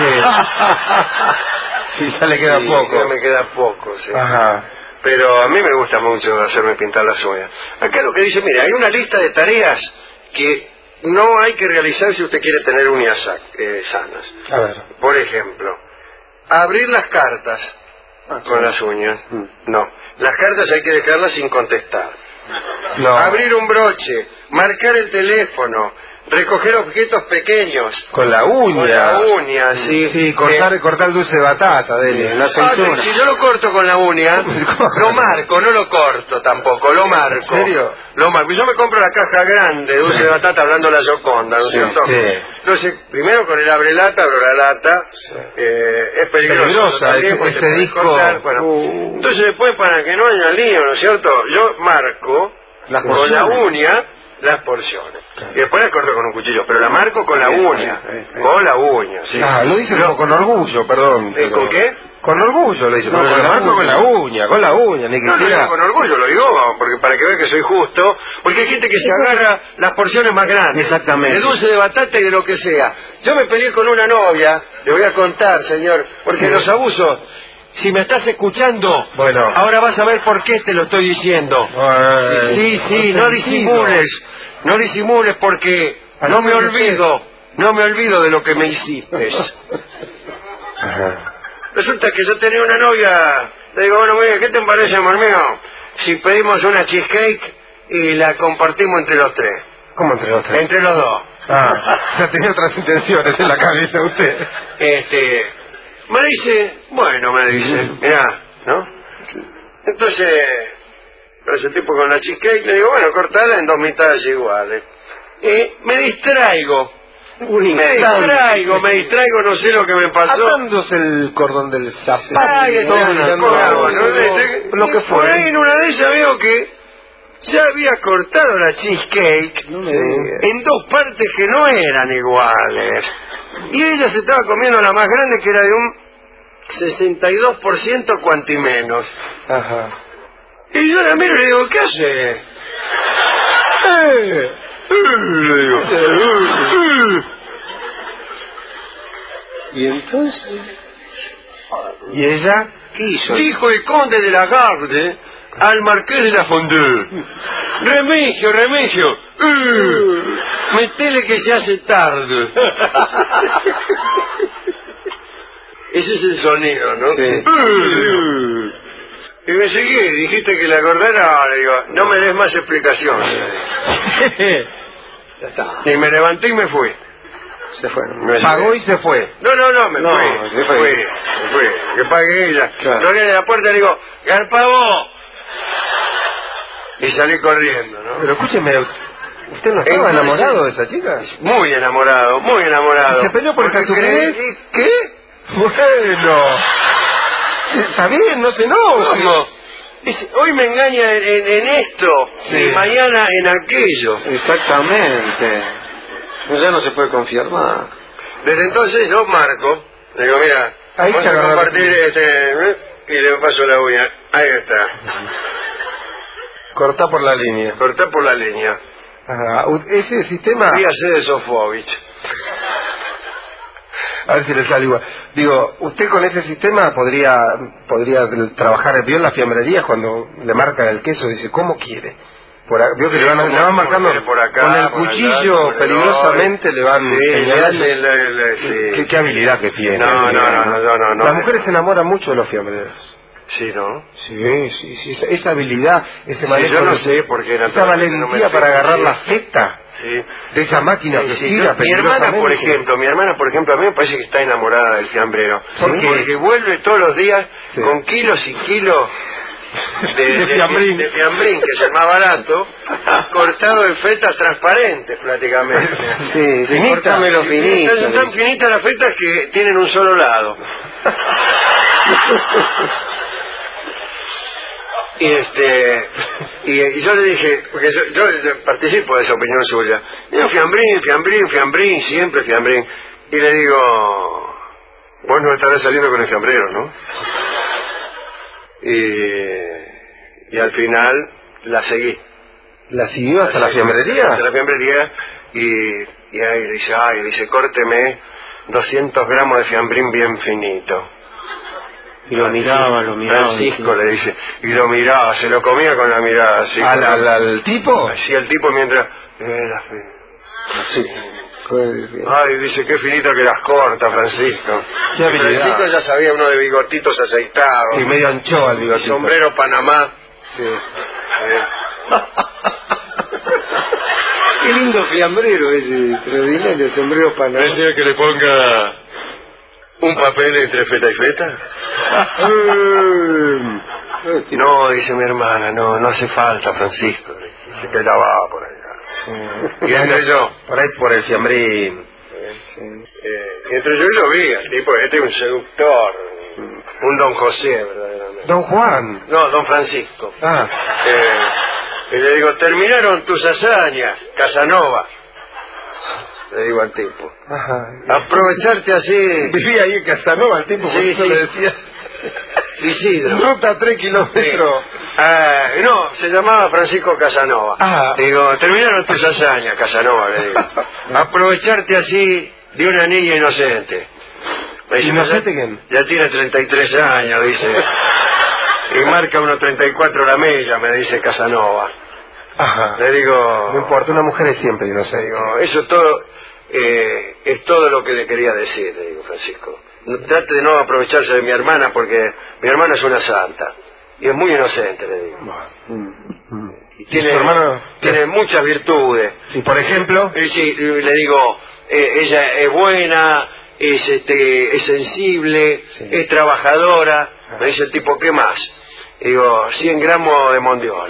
Sí, ya le queda Sí, poco. ya me queda poco, sí. Ajá. Pero a mí me gusta mucho hacerme pintar las uñas. Acá lo que dice, mira, hay una lista de tareas que no hay que realizar si usted quiere tener uñas sanas. A ver. Por ejemplo, abrir las cartas con las uñas. No, las cartas hay que dejarlas sin contestar. No. Abrir un broche, marcar el teléfono, recoger objetos pequeños. Con la uña. Con la uña, sí. Sí, cortar el dulce de batata, dele. La aceituna. Si yo lo corto con la uña, lo marco, no lo corto tampoco, lo marco. ¿En serio? Lo marco. Yo me compro la caja grande de dulce de batata hablando la Gioconda, ¿no es cierto? Sí. Entonces, primero con el abrelata, abro la lata, es peligroso también, porque ese se puede disco. cortar, bueno. Entonces después, para que no haya lío, ¿no es cierto? Yo marco Las con la uña las porciones. Y después la corto con un cuchillo, pero la marco con la uña. Con la uña, sí. Ah, lo dice como con orgullo, perdón. pero- ¿Con qué? Con orgullo lo dice. No, pero con la la marco uña. con la uña, ni que No lo quiera. digo con orgullo, lo digo porque para que vea que soy justo, porque hay gente que se agarra las porciones más grandes. Exactamente. De dulce de batata y de lo que sea. Yo me peleé con una novia, le voy a contar, señor, porque los abusos si me estás escuchando, Bueno. ahora vas a ver por qué te lo estoy diciendo. Sí, no disimules porque no me olvido de lo que me hiciste. Ajá. Resulta que yo tenía una novia, le digo, bueno, ¿qué te parece, amor mío, si pedimos una cheesecake y la compartimos entre los tres? ¿Cómo entre los tres? Entre los dos. Ah, ya tenía otras intenciones en la cabeza usted. Me dice, mirá, ¿no? Entonces, ese tipo con la cheesecake, le digo, bueno, cortala en 2 mitades iguales. Me distraigo, no sé lo que me pasó. Atándose el cordón del zapato. Ahí está, lo que fue. Por ahí en una de ellas veo que ya había cortado la cheesecake en 2 partes que no eran iguales. Y ella se estaba comiendo la más grande, que era de un 62% cuanti menos. Ajá. Y yo la miro y le digo, ¿qué hace? Le digo. Y entonces... ¿Y ella? ¿Qué hizo? Dijo el conde de la Garde al marqués de la Fondue: Remigio, metele que se hace tarde. Ese es el sonido, ¿no? Sí. Y me seguí, dijiste que la acordara, le digo, no me des más explicaciones. Ya está. Y me levanté y me fui. Se fue. Pagó y se fue. No, me fui. Que pague ella. Claro. No de la puerta, le digo, Garpavo. Y salí corriendo, ¿no? Pero escúcheme, ¿usted no estaba enamorado de esa chica? Muy enamorado. ¿Y se peleó por esa estupidez? ¿Qué? Bueno. Está bien, no se enoje. ¿Cómo? Dice, hoy me engaña en esto, Sí. y mañana en aquello. Exactamente. Ya no se puede confiar más. Desde entonces yo marco, le digo, mira, Ahí vamos se a agarró compartir y le paso la uña. Ahí está. Cortá por la línea. Cortá por la leña. Ajá. Ese sistema... Ríase de Sofovich. A ver si le sale igual. Digo, usted con ese sistema podría trabajar bien las fiambrerías cuando le marcan el queso, dice, ¿cómo quiere? Vio que le van marcando por acá, con el por cuchillo allá, por peligrosamente, le van señalando. Sí. ¿Qué habilidad que tiene? No. Las mujeres se enamoran mucho de los fiambreros. Sí, ¿no? Sí, esa habilidad, ese manejo, yo no sé por qué esa valentía para agarrar la feta sí. de esa máquina que gira mi hermana, por ejemplo, a mí me parece que está enamorada del fiambrero. ¿Por qué? Porque vuelve todos los días con kilos y kilos de fiambrín, que es el más barato, cortado en fetas transparentes prácticamente. Sí, cortámelo finito. Son tan finitas las fetas que tienen un solo lado. Y yo le dije, porque yo participo de esa opinión suya, digo, fiambrín, siempre fiambrín. Y le digo, vos no estarás saliendo con el fiambrero, ¿no? Y al final la seguí. ¿La siguió hasta la fiambrería? Hasta la fiambrería, y ahí dice, córteme 200 gramos de fiambrín bien finito. Y lo miraba. Francisco le dice, y lo miraba, se lo comía con la mirada así. ¿Al tipo? Así el tipo mientras... Sí. Ay, dice, qué finito que las corta, Francisco. Qué habilidad. Francisco ya sabía uno de bigotitos aceitados. Sí, medio anchoa el bigotito. Sombrero Panamá. Sí. Qué lindo fiambrero ese, extraordinario, sombrero Panamá. ¿Desea que le ponga un papel entre feta y feta? No, dice mi hermana, no hace falta, Francisco. Dice que la va por allá. Y entre yo, por ahí por el fiambrín. entre yo lo vi, el tipo, este es un seductor, un don José, verdaderamente. Don Juan. No, don Francisco. Ah. Y le digo, terminaron tus hazañas, Casanova. Le digo al tipo. Ajá. Aprovecharte así. Vivía ahí en Casanova el tipo, por Sí, eso sí. le decía. Isidro. Ruta 3 kilómetros. No, se llamaba Francisco Casanova. Ah. Digo, terminaron tus hazañas, Casanova, le digo. Aprovecharte así de una niña inocente. Me dice, ¿Inocente quién? Ya tiene 33 años, dice. Y marca unos 34 la milla, me dice Casanova. Ajá. Le digo... No importa, una mujer es siempre inocente. Digo, eso todo es todo lo que le quería decir, le digo, Francisco. Trate de no aprovecharse de mi hermana, porque mi hermana es una santa. Y es muy inocente, le digo. Y tiene muchas virtudes. ¿Y por ejemplo? Sí, le digo, ella es buena, es sensible, sí, es trabajadora. Me dice el tipo, ¿qué más? Y digo, 100 gramos de Mondiol.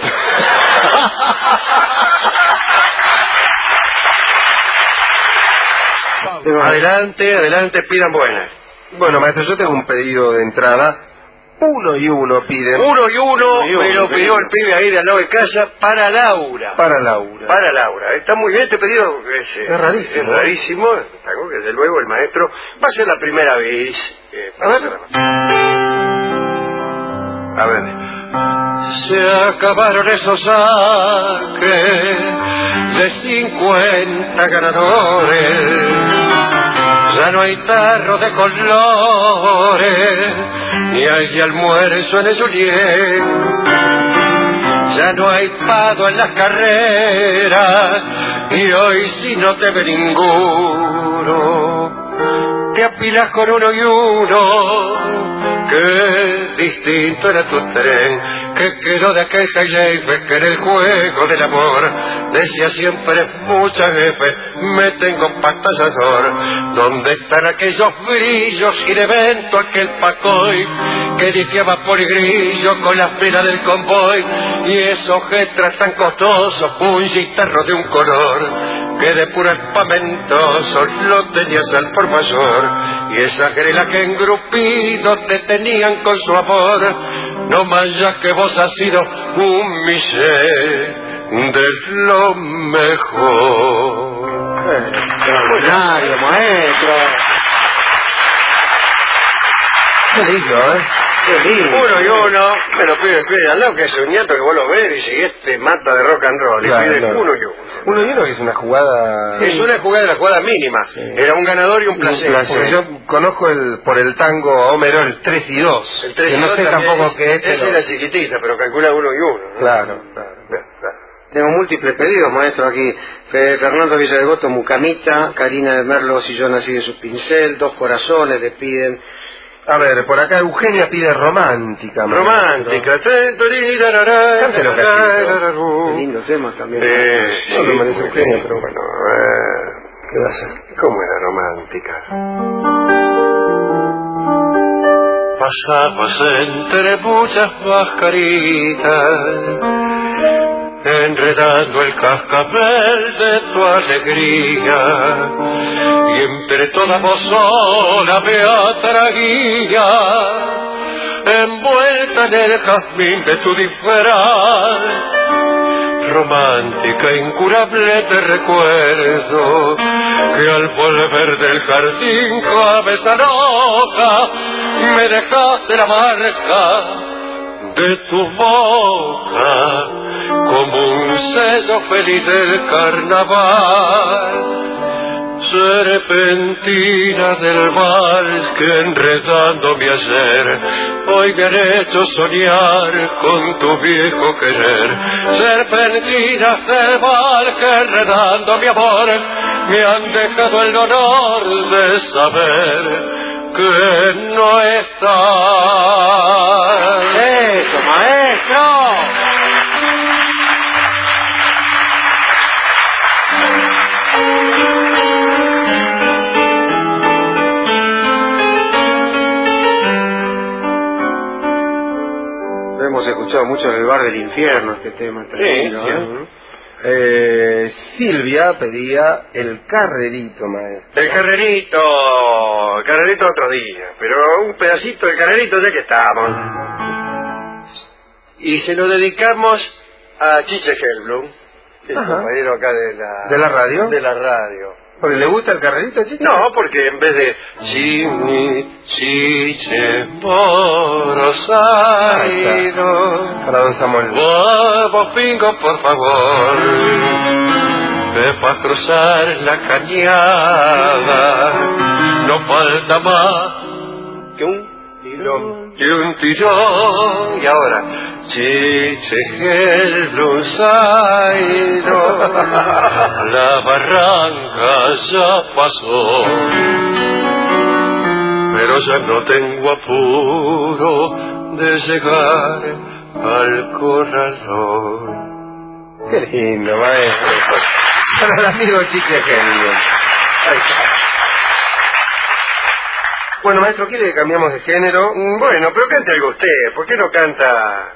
Adelante, pidan buenas. Bueno, maestro, yo tengo un pedido de entrada. 1 y 1 piden. 1 y 1 me lo pidió el pibe ahí de al lado de casa para Laura. Para Laura. Para Laura. Está muy bien este pedido. Es rarísimo. Es rarísimo. Algo que desde luego el maestro va a ser la primera vez. A ver. Se acabaron esos saques de 50 ganadores. Ya no hay tarro de colores, ni hay almuerzo en el Juliet. Ya no hay pado en las carreras, y hoy si no te ve ninguno, te apilas con 1 y 1. Qué distinto era tu tren, que quedó de aquel Jaileife que en el juego del amor decía siempre mucha jefe, me tengo pantallador. ¿Dónde están aquellos brillos y de evento aquel Pacoy que difiaba por grillo con las pilas del convoy? Y esos getras tan costosos, un guitarro de un color que de puro espamentoso lo tenías al por mayor. Y esas grelas que engrupido te tenían con su amor, no más ya que vos has sido un miché de lo mejor. Extraordinario, maestro. Qué lindo, Qué lindo. 1 y 1, me lo pide el pibe de al lado, que es un nieto que vos lo ves y dice, y este mata de rock and roll, Claro, y pide claro. 1 y 1. 1 y 1 es una jugada... Es una jugada de la jugada mínima. Sí. Era un ganador y un placer. Porque yo conozco por el tango Homero el 3 y 2. El 3 que y no 2 sé también tampoco qué es. Esa era chiquitita, pero calcula 1 y 1. ¿no? Claro. Tengo múltiples pedidos, maestro, aquí. Fernando Villadevoto, Mucamita, Karina de Merlo, Si yo nací de su pincel, 2 corazones le piden. A ver, por acá Eugenia pide romántica. Romántica. Cántelo, cachito. Qué lindo tema también. Sí, No me parece muy Eugenia, lindo. pero Bueno, ¿qué va a ser? ¿Cómo era romántica? Pasabas entre muchas mascaritas, enredando el cascabel de tu alegría, y entre todas vos sola me atraía, envuelta en el jazmín de tu disfraz. Romántica, incurable te recuerdo, que al volver del jardín cabeza loca, me dejaste la marca de tu boca, como un sello feliz del carnaval. Serpentina del vals que enredándome ayer, hoy me han hecho soñar con tu viejo querer. Serpentinas del vals que enredando mi amor, me han dejado el honor de saber que no estás. ¡Eso, maestro! Hemos escuchado mucho en el bar del infierno este tema. Sí, lindo, sí. Silvia pedía el carrerito, maestro. El carrerito otro día, pero un pedacito del carrerito ya que estamos. Y se lo dedicamos a Chiche Helblum, el Ajá. compañero acá ¿De la radio? De la radio. ¿Porque le gusta el carrerito, Chiche? No, porque en vez de Chiche Morosairo, Para don Samuel. vamos pingo por favor, que pa' cruzar la cañada no falta más y un tirón. Y ahora, Chichegelusairo, la barranca ya pasó, pero ya no tengo apuro de llegar al corralón. Qué lindo, maestro. Para el amigo Chichegelu. Bueno, maestro, ¿quiere que cambiamos de género? Bueno, pero cante algo usted. ¿Por qué no canta?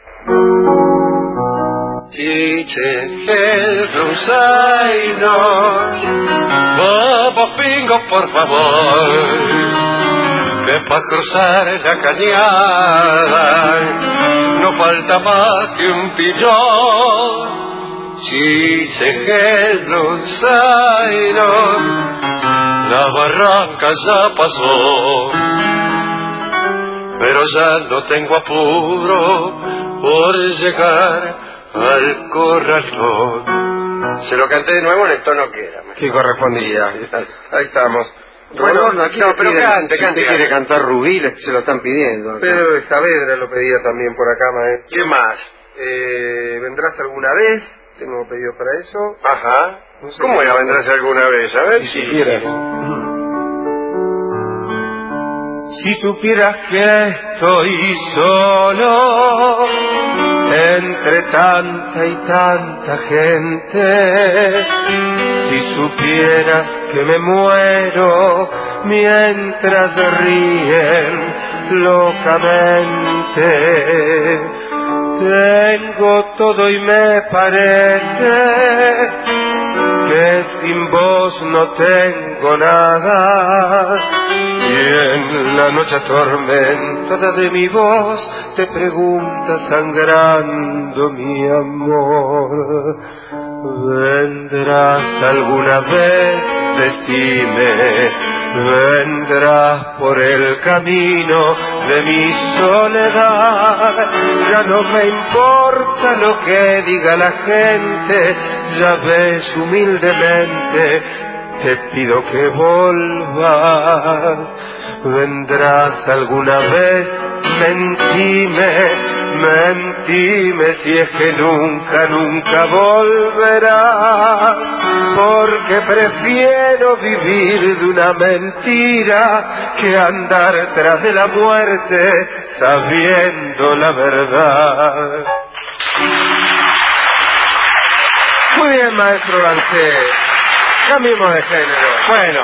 Chichegelusairo, vamos pingo por favor, que pa' cruzar la cañada no falta más que un pillón. Chichegelusairo, la barranca ya pasó, pero ya no tengo apuro por llegar al corralón. Se lo canté de nuevo en el tono que era. Sí, correspondía. Ahí estamos. Bueno, aquí no, pero cante. quiere cantar Rubí, se lo están pidiendo. Acá. Pedro de Saavedra lo pedía también por acá, maestro. ¿Qué más? ¿Vendrás alguna vez? Tengo pedido para eso. Ajá. No sé. ¿Cómo era vendrás alguna vez? A ver Si supieras. Si supieras que estoy solo entre tanta y tanta gente, si supieras que me muero mientras ríen locamente, tengo todo y me parece que sin vos no tengo nada, y en la noche atormentada de mi voz te pregunta sangrando mi amor, ¿vendrás alguna vez? Decime, ¿vendrás por el camino de mi soledad? Ya no me importa lo que diga la gente, ya ves humildemente, te pido que volvas. ¿Vendrás alguna vez? Mentime si es que nunca volverás, porque prefiero vivir de una mentira que andar tras de la muerte sabiendo la verdad. Muy bien, maestro Lancé. Cambiemos de género. Bueno.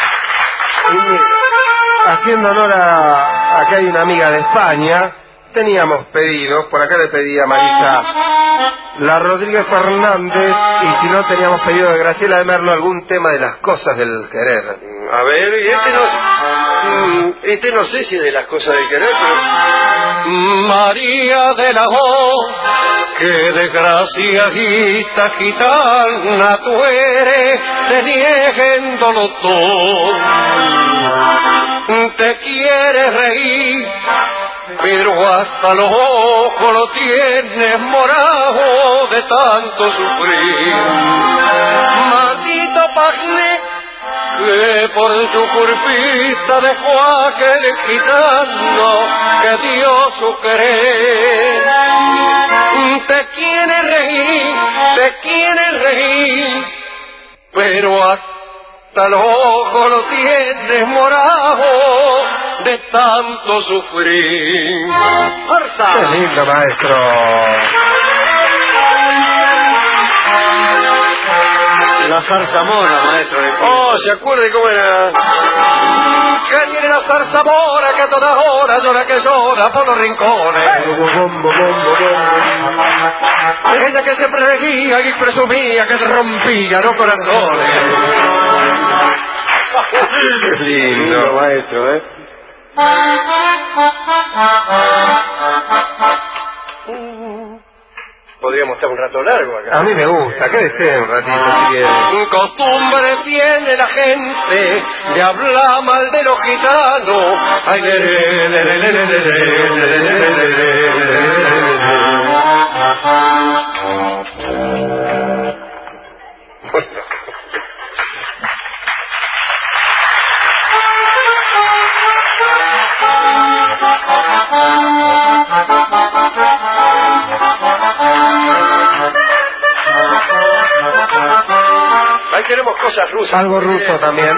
Haciendo honor a que hay una amiga de España, teníamos pedidos, por acá le pedí a Marisa La Rodríguez Fernández, y si no teníamos pedido de Graciela de Merlo algún tema de las cosas del querer. A ver, y este no sé si de las cosas del querer, pero... María de la voz, qué desgraciadita gitana tú eres, te nieguéndolo todo. Te quieres reír, pero hasta los ojos lo tienes morado de tanto sufrir. Maldito Pagné, que por su culpita dejó a aquel gitano que dio su querer. Te quiere reír, pero hasta los ojos lo tienes morado de tanto sufrir. ¡Farsa! ¡Qué lindo, maestro! La zarzamora, maestro. Oh, ¿se acuerda de cómo era? Que tiene la zarzamora que a toda hora llora que llora por los rincones. Ella que siempre regía y presumía que rompía los corazones. Qué lindo, maestro, ¿eh? Podríamos estar un rato largo acá. A mí me gusta, quédese un ratito si quiere. Costumbre tiene la gente de hablar mal de los gitanos. Ay, Ahí tenemos cosas rusas. Algo ruso también.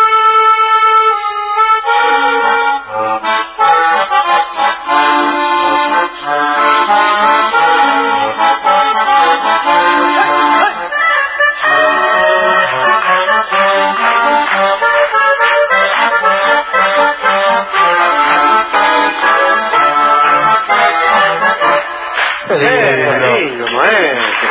Lindo, maestro.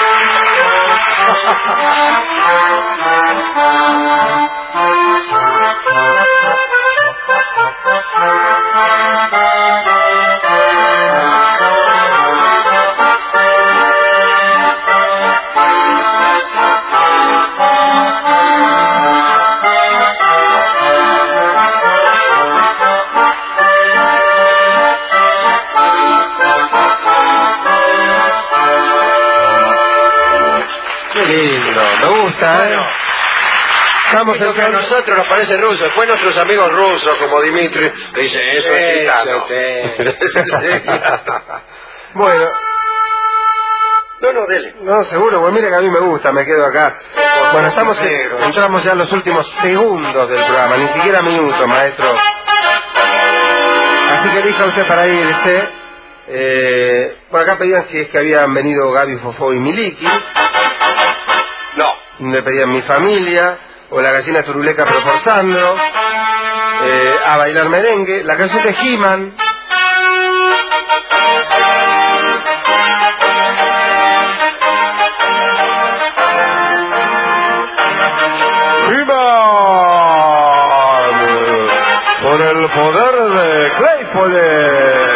Me gusta, ¿eh? Estamos Lo que a nosotros nos parece ruso. Después nuestros amigos rusos, como Dimitri, dicen eso es gitano. Bueno. No, dele. No, seguro, pues mira que a mí me gusta, me quedo acá. Bueno, entramos ya en los últimos segundos del programa, ni siquiera minutos, maestro. Así que elija usted para irse. Por acá pedían si es que habían venido Gaby, Fofó y Miliki. No. Me pedían Mi Familia, o La Gallina Turuleca pero por Sandro, A Bailar Merengue, la canción de He-Man. He-Man, por el poder de Claypole.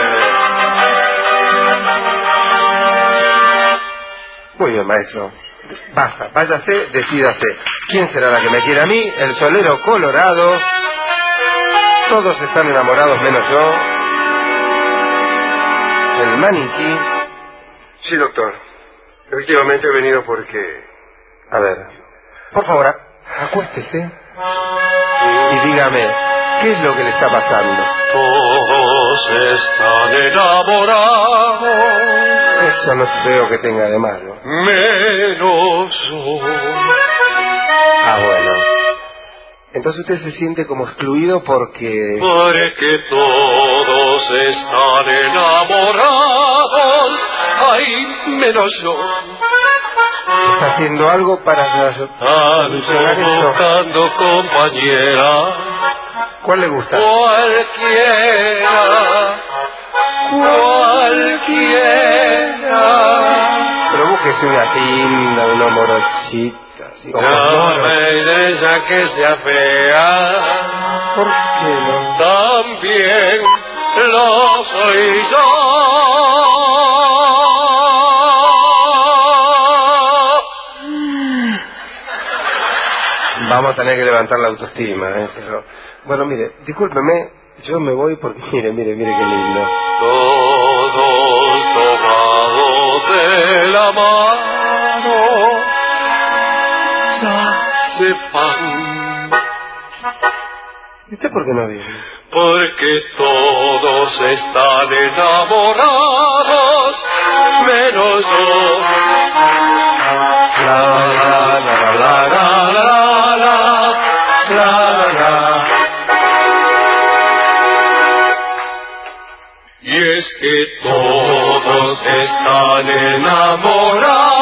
Muy bien, maestro. Basta, váyase, decídase. ¿Quién será la que me quiere a mí? El solero colorado. Todos están enamorados menos yo. El maniquí. Sí, doctor. Efectivamente he venido porque... A ver, por favor, acuéstese y dígame, ¿qué es lo que le está pasando? Todos están enamorados. Eso no veo que tenga de malo. Menos yo. Ah, bueno. Entonces usted se siente como excluido porque... Porque todos están enamorados. Ay, menos yo. está haciendo algo para solucionar Ando esto. buscando compañera. ¿Cuál le gusta? Cualquiera. Pero búsquese una linda, una morochita. Así, ojos No moros. me interesa que sea fea. ¿Por qué no? También lo soy yo. Vamos a tener que levantar la autoestima, pero... Bueno, mire, discúlpeme, yo me voy porque mire qué lindo. Todos tomados de la mano ya se van. ¿Y usted por qué no viene? Porque todos están enamorados, menos yo. La la la la la la la la. Y es que todos están enamorados.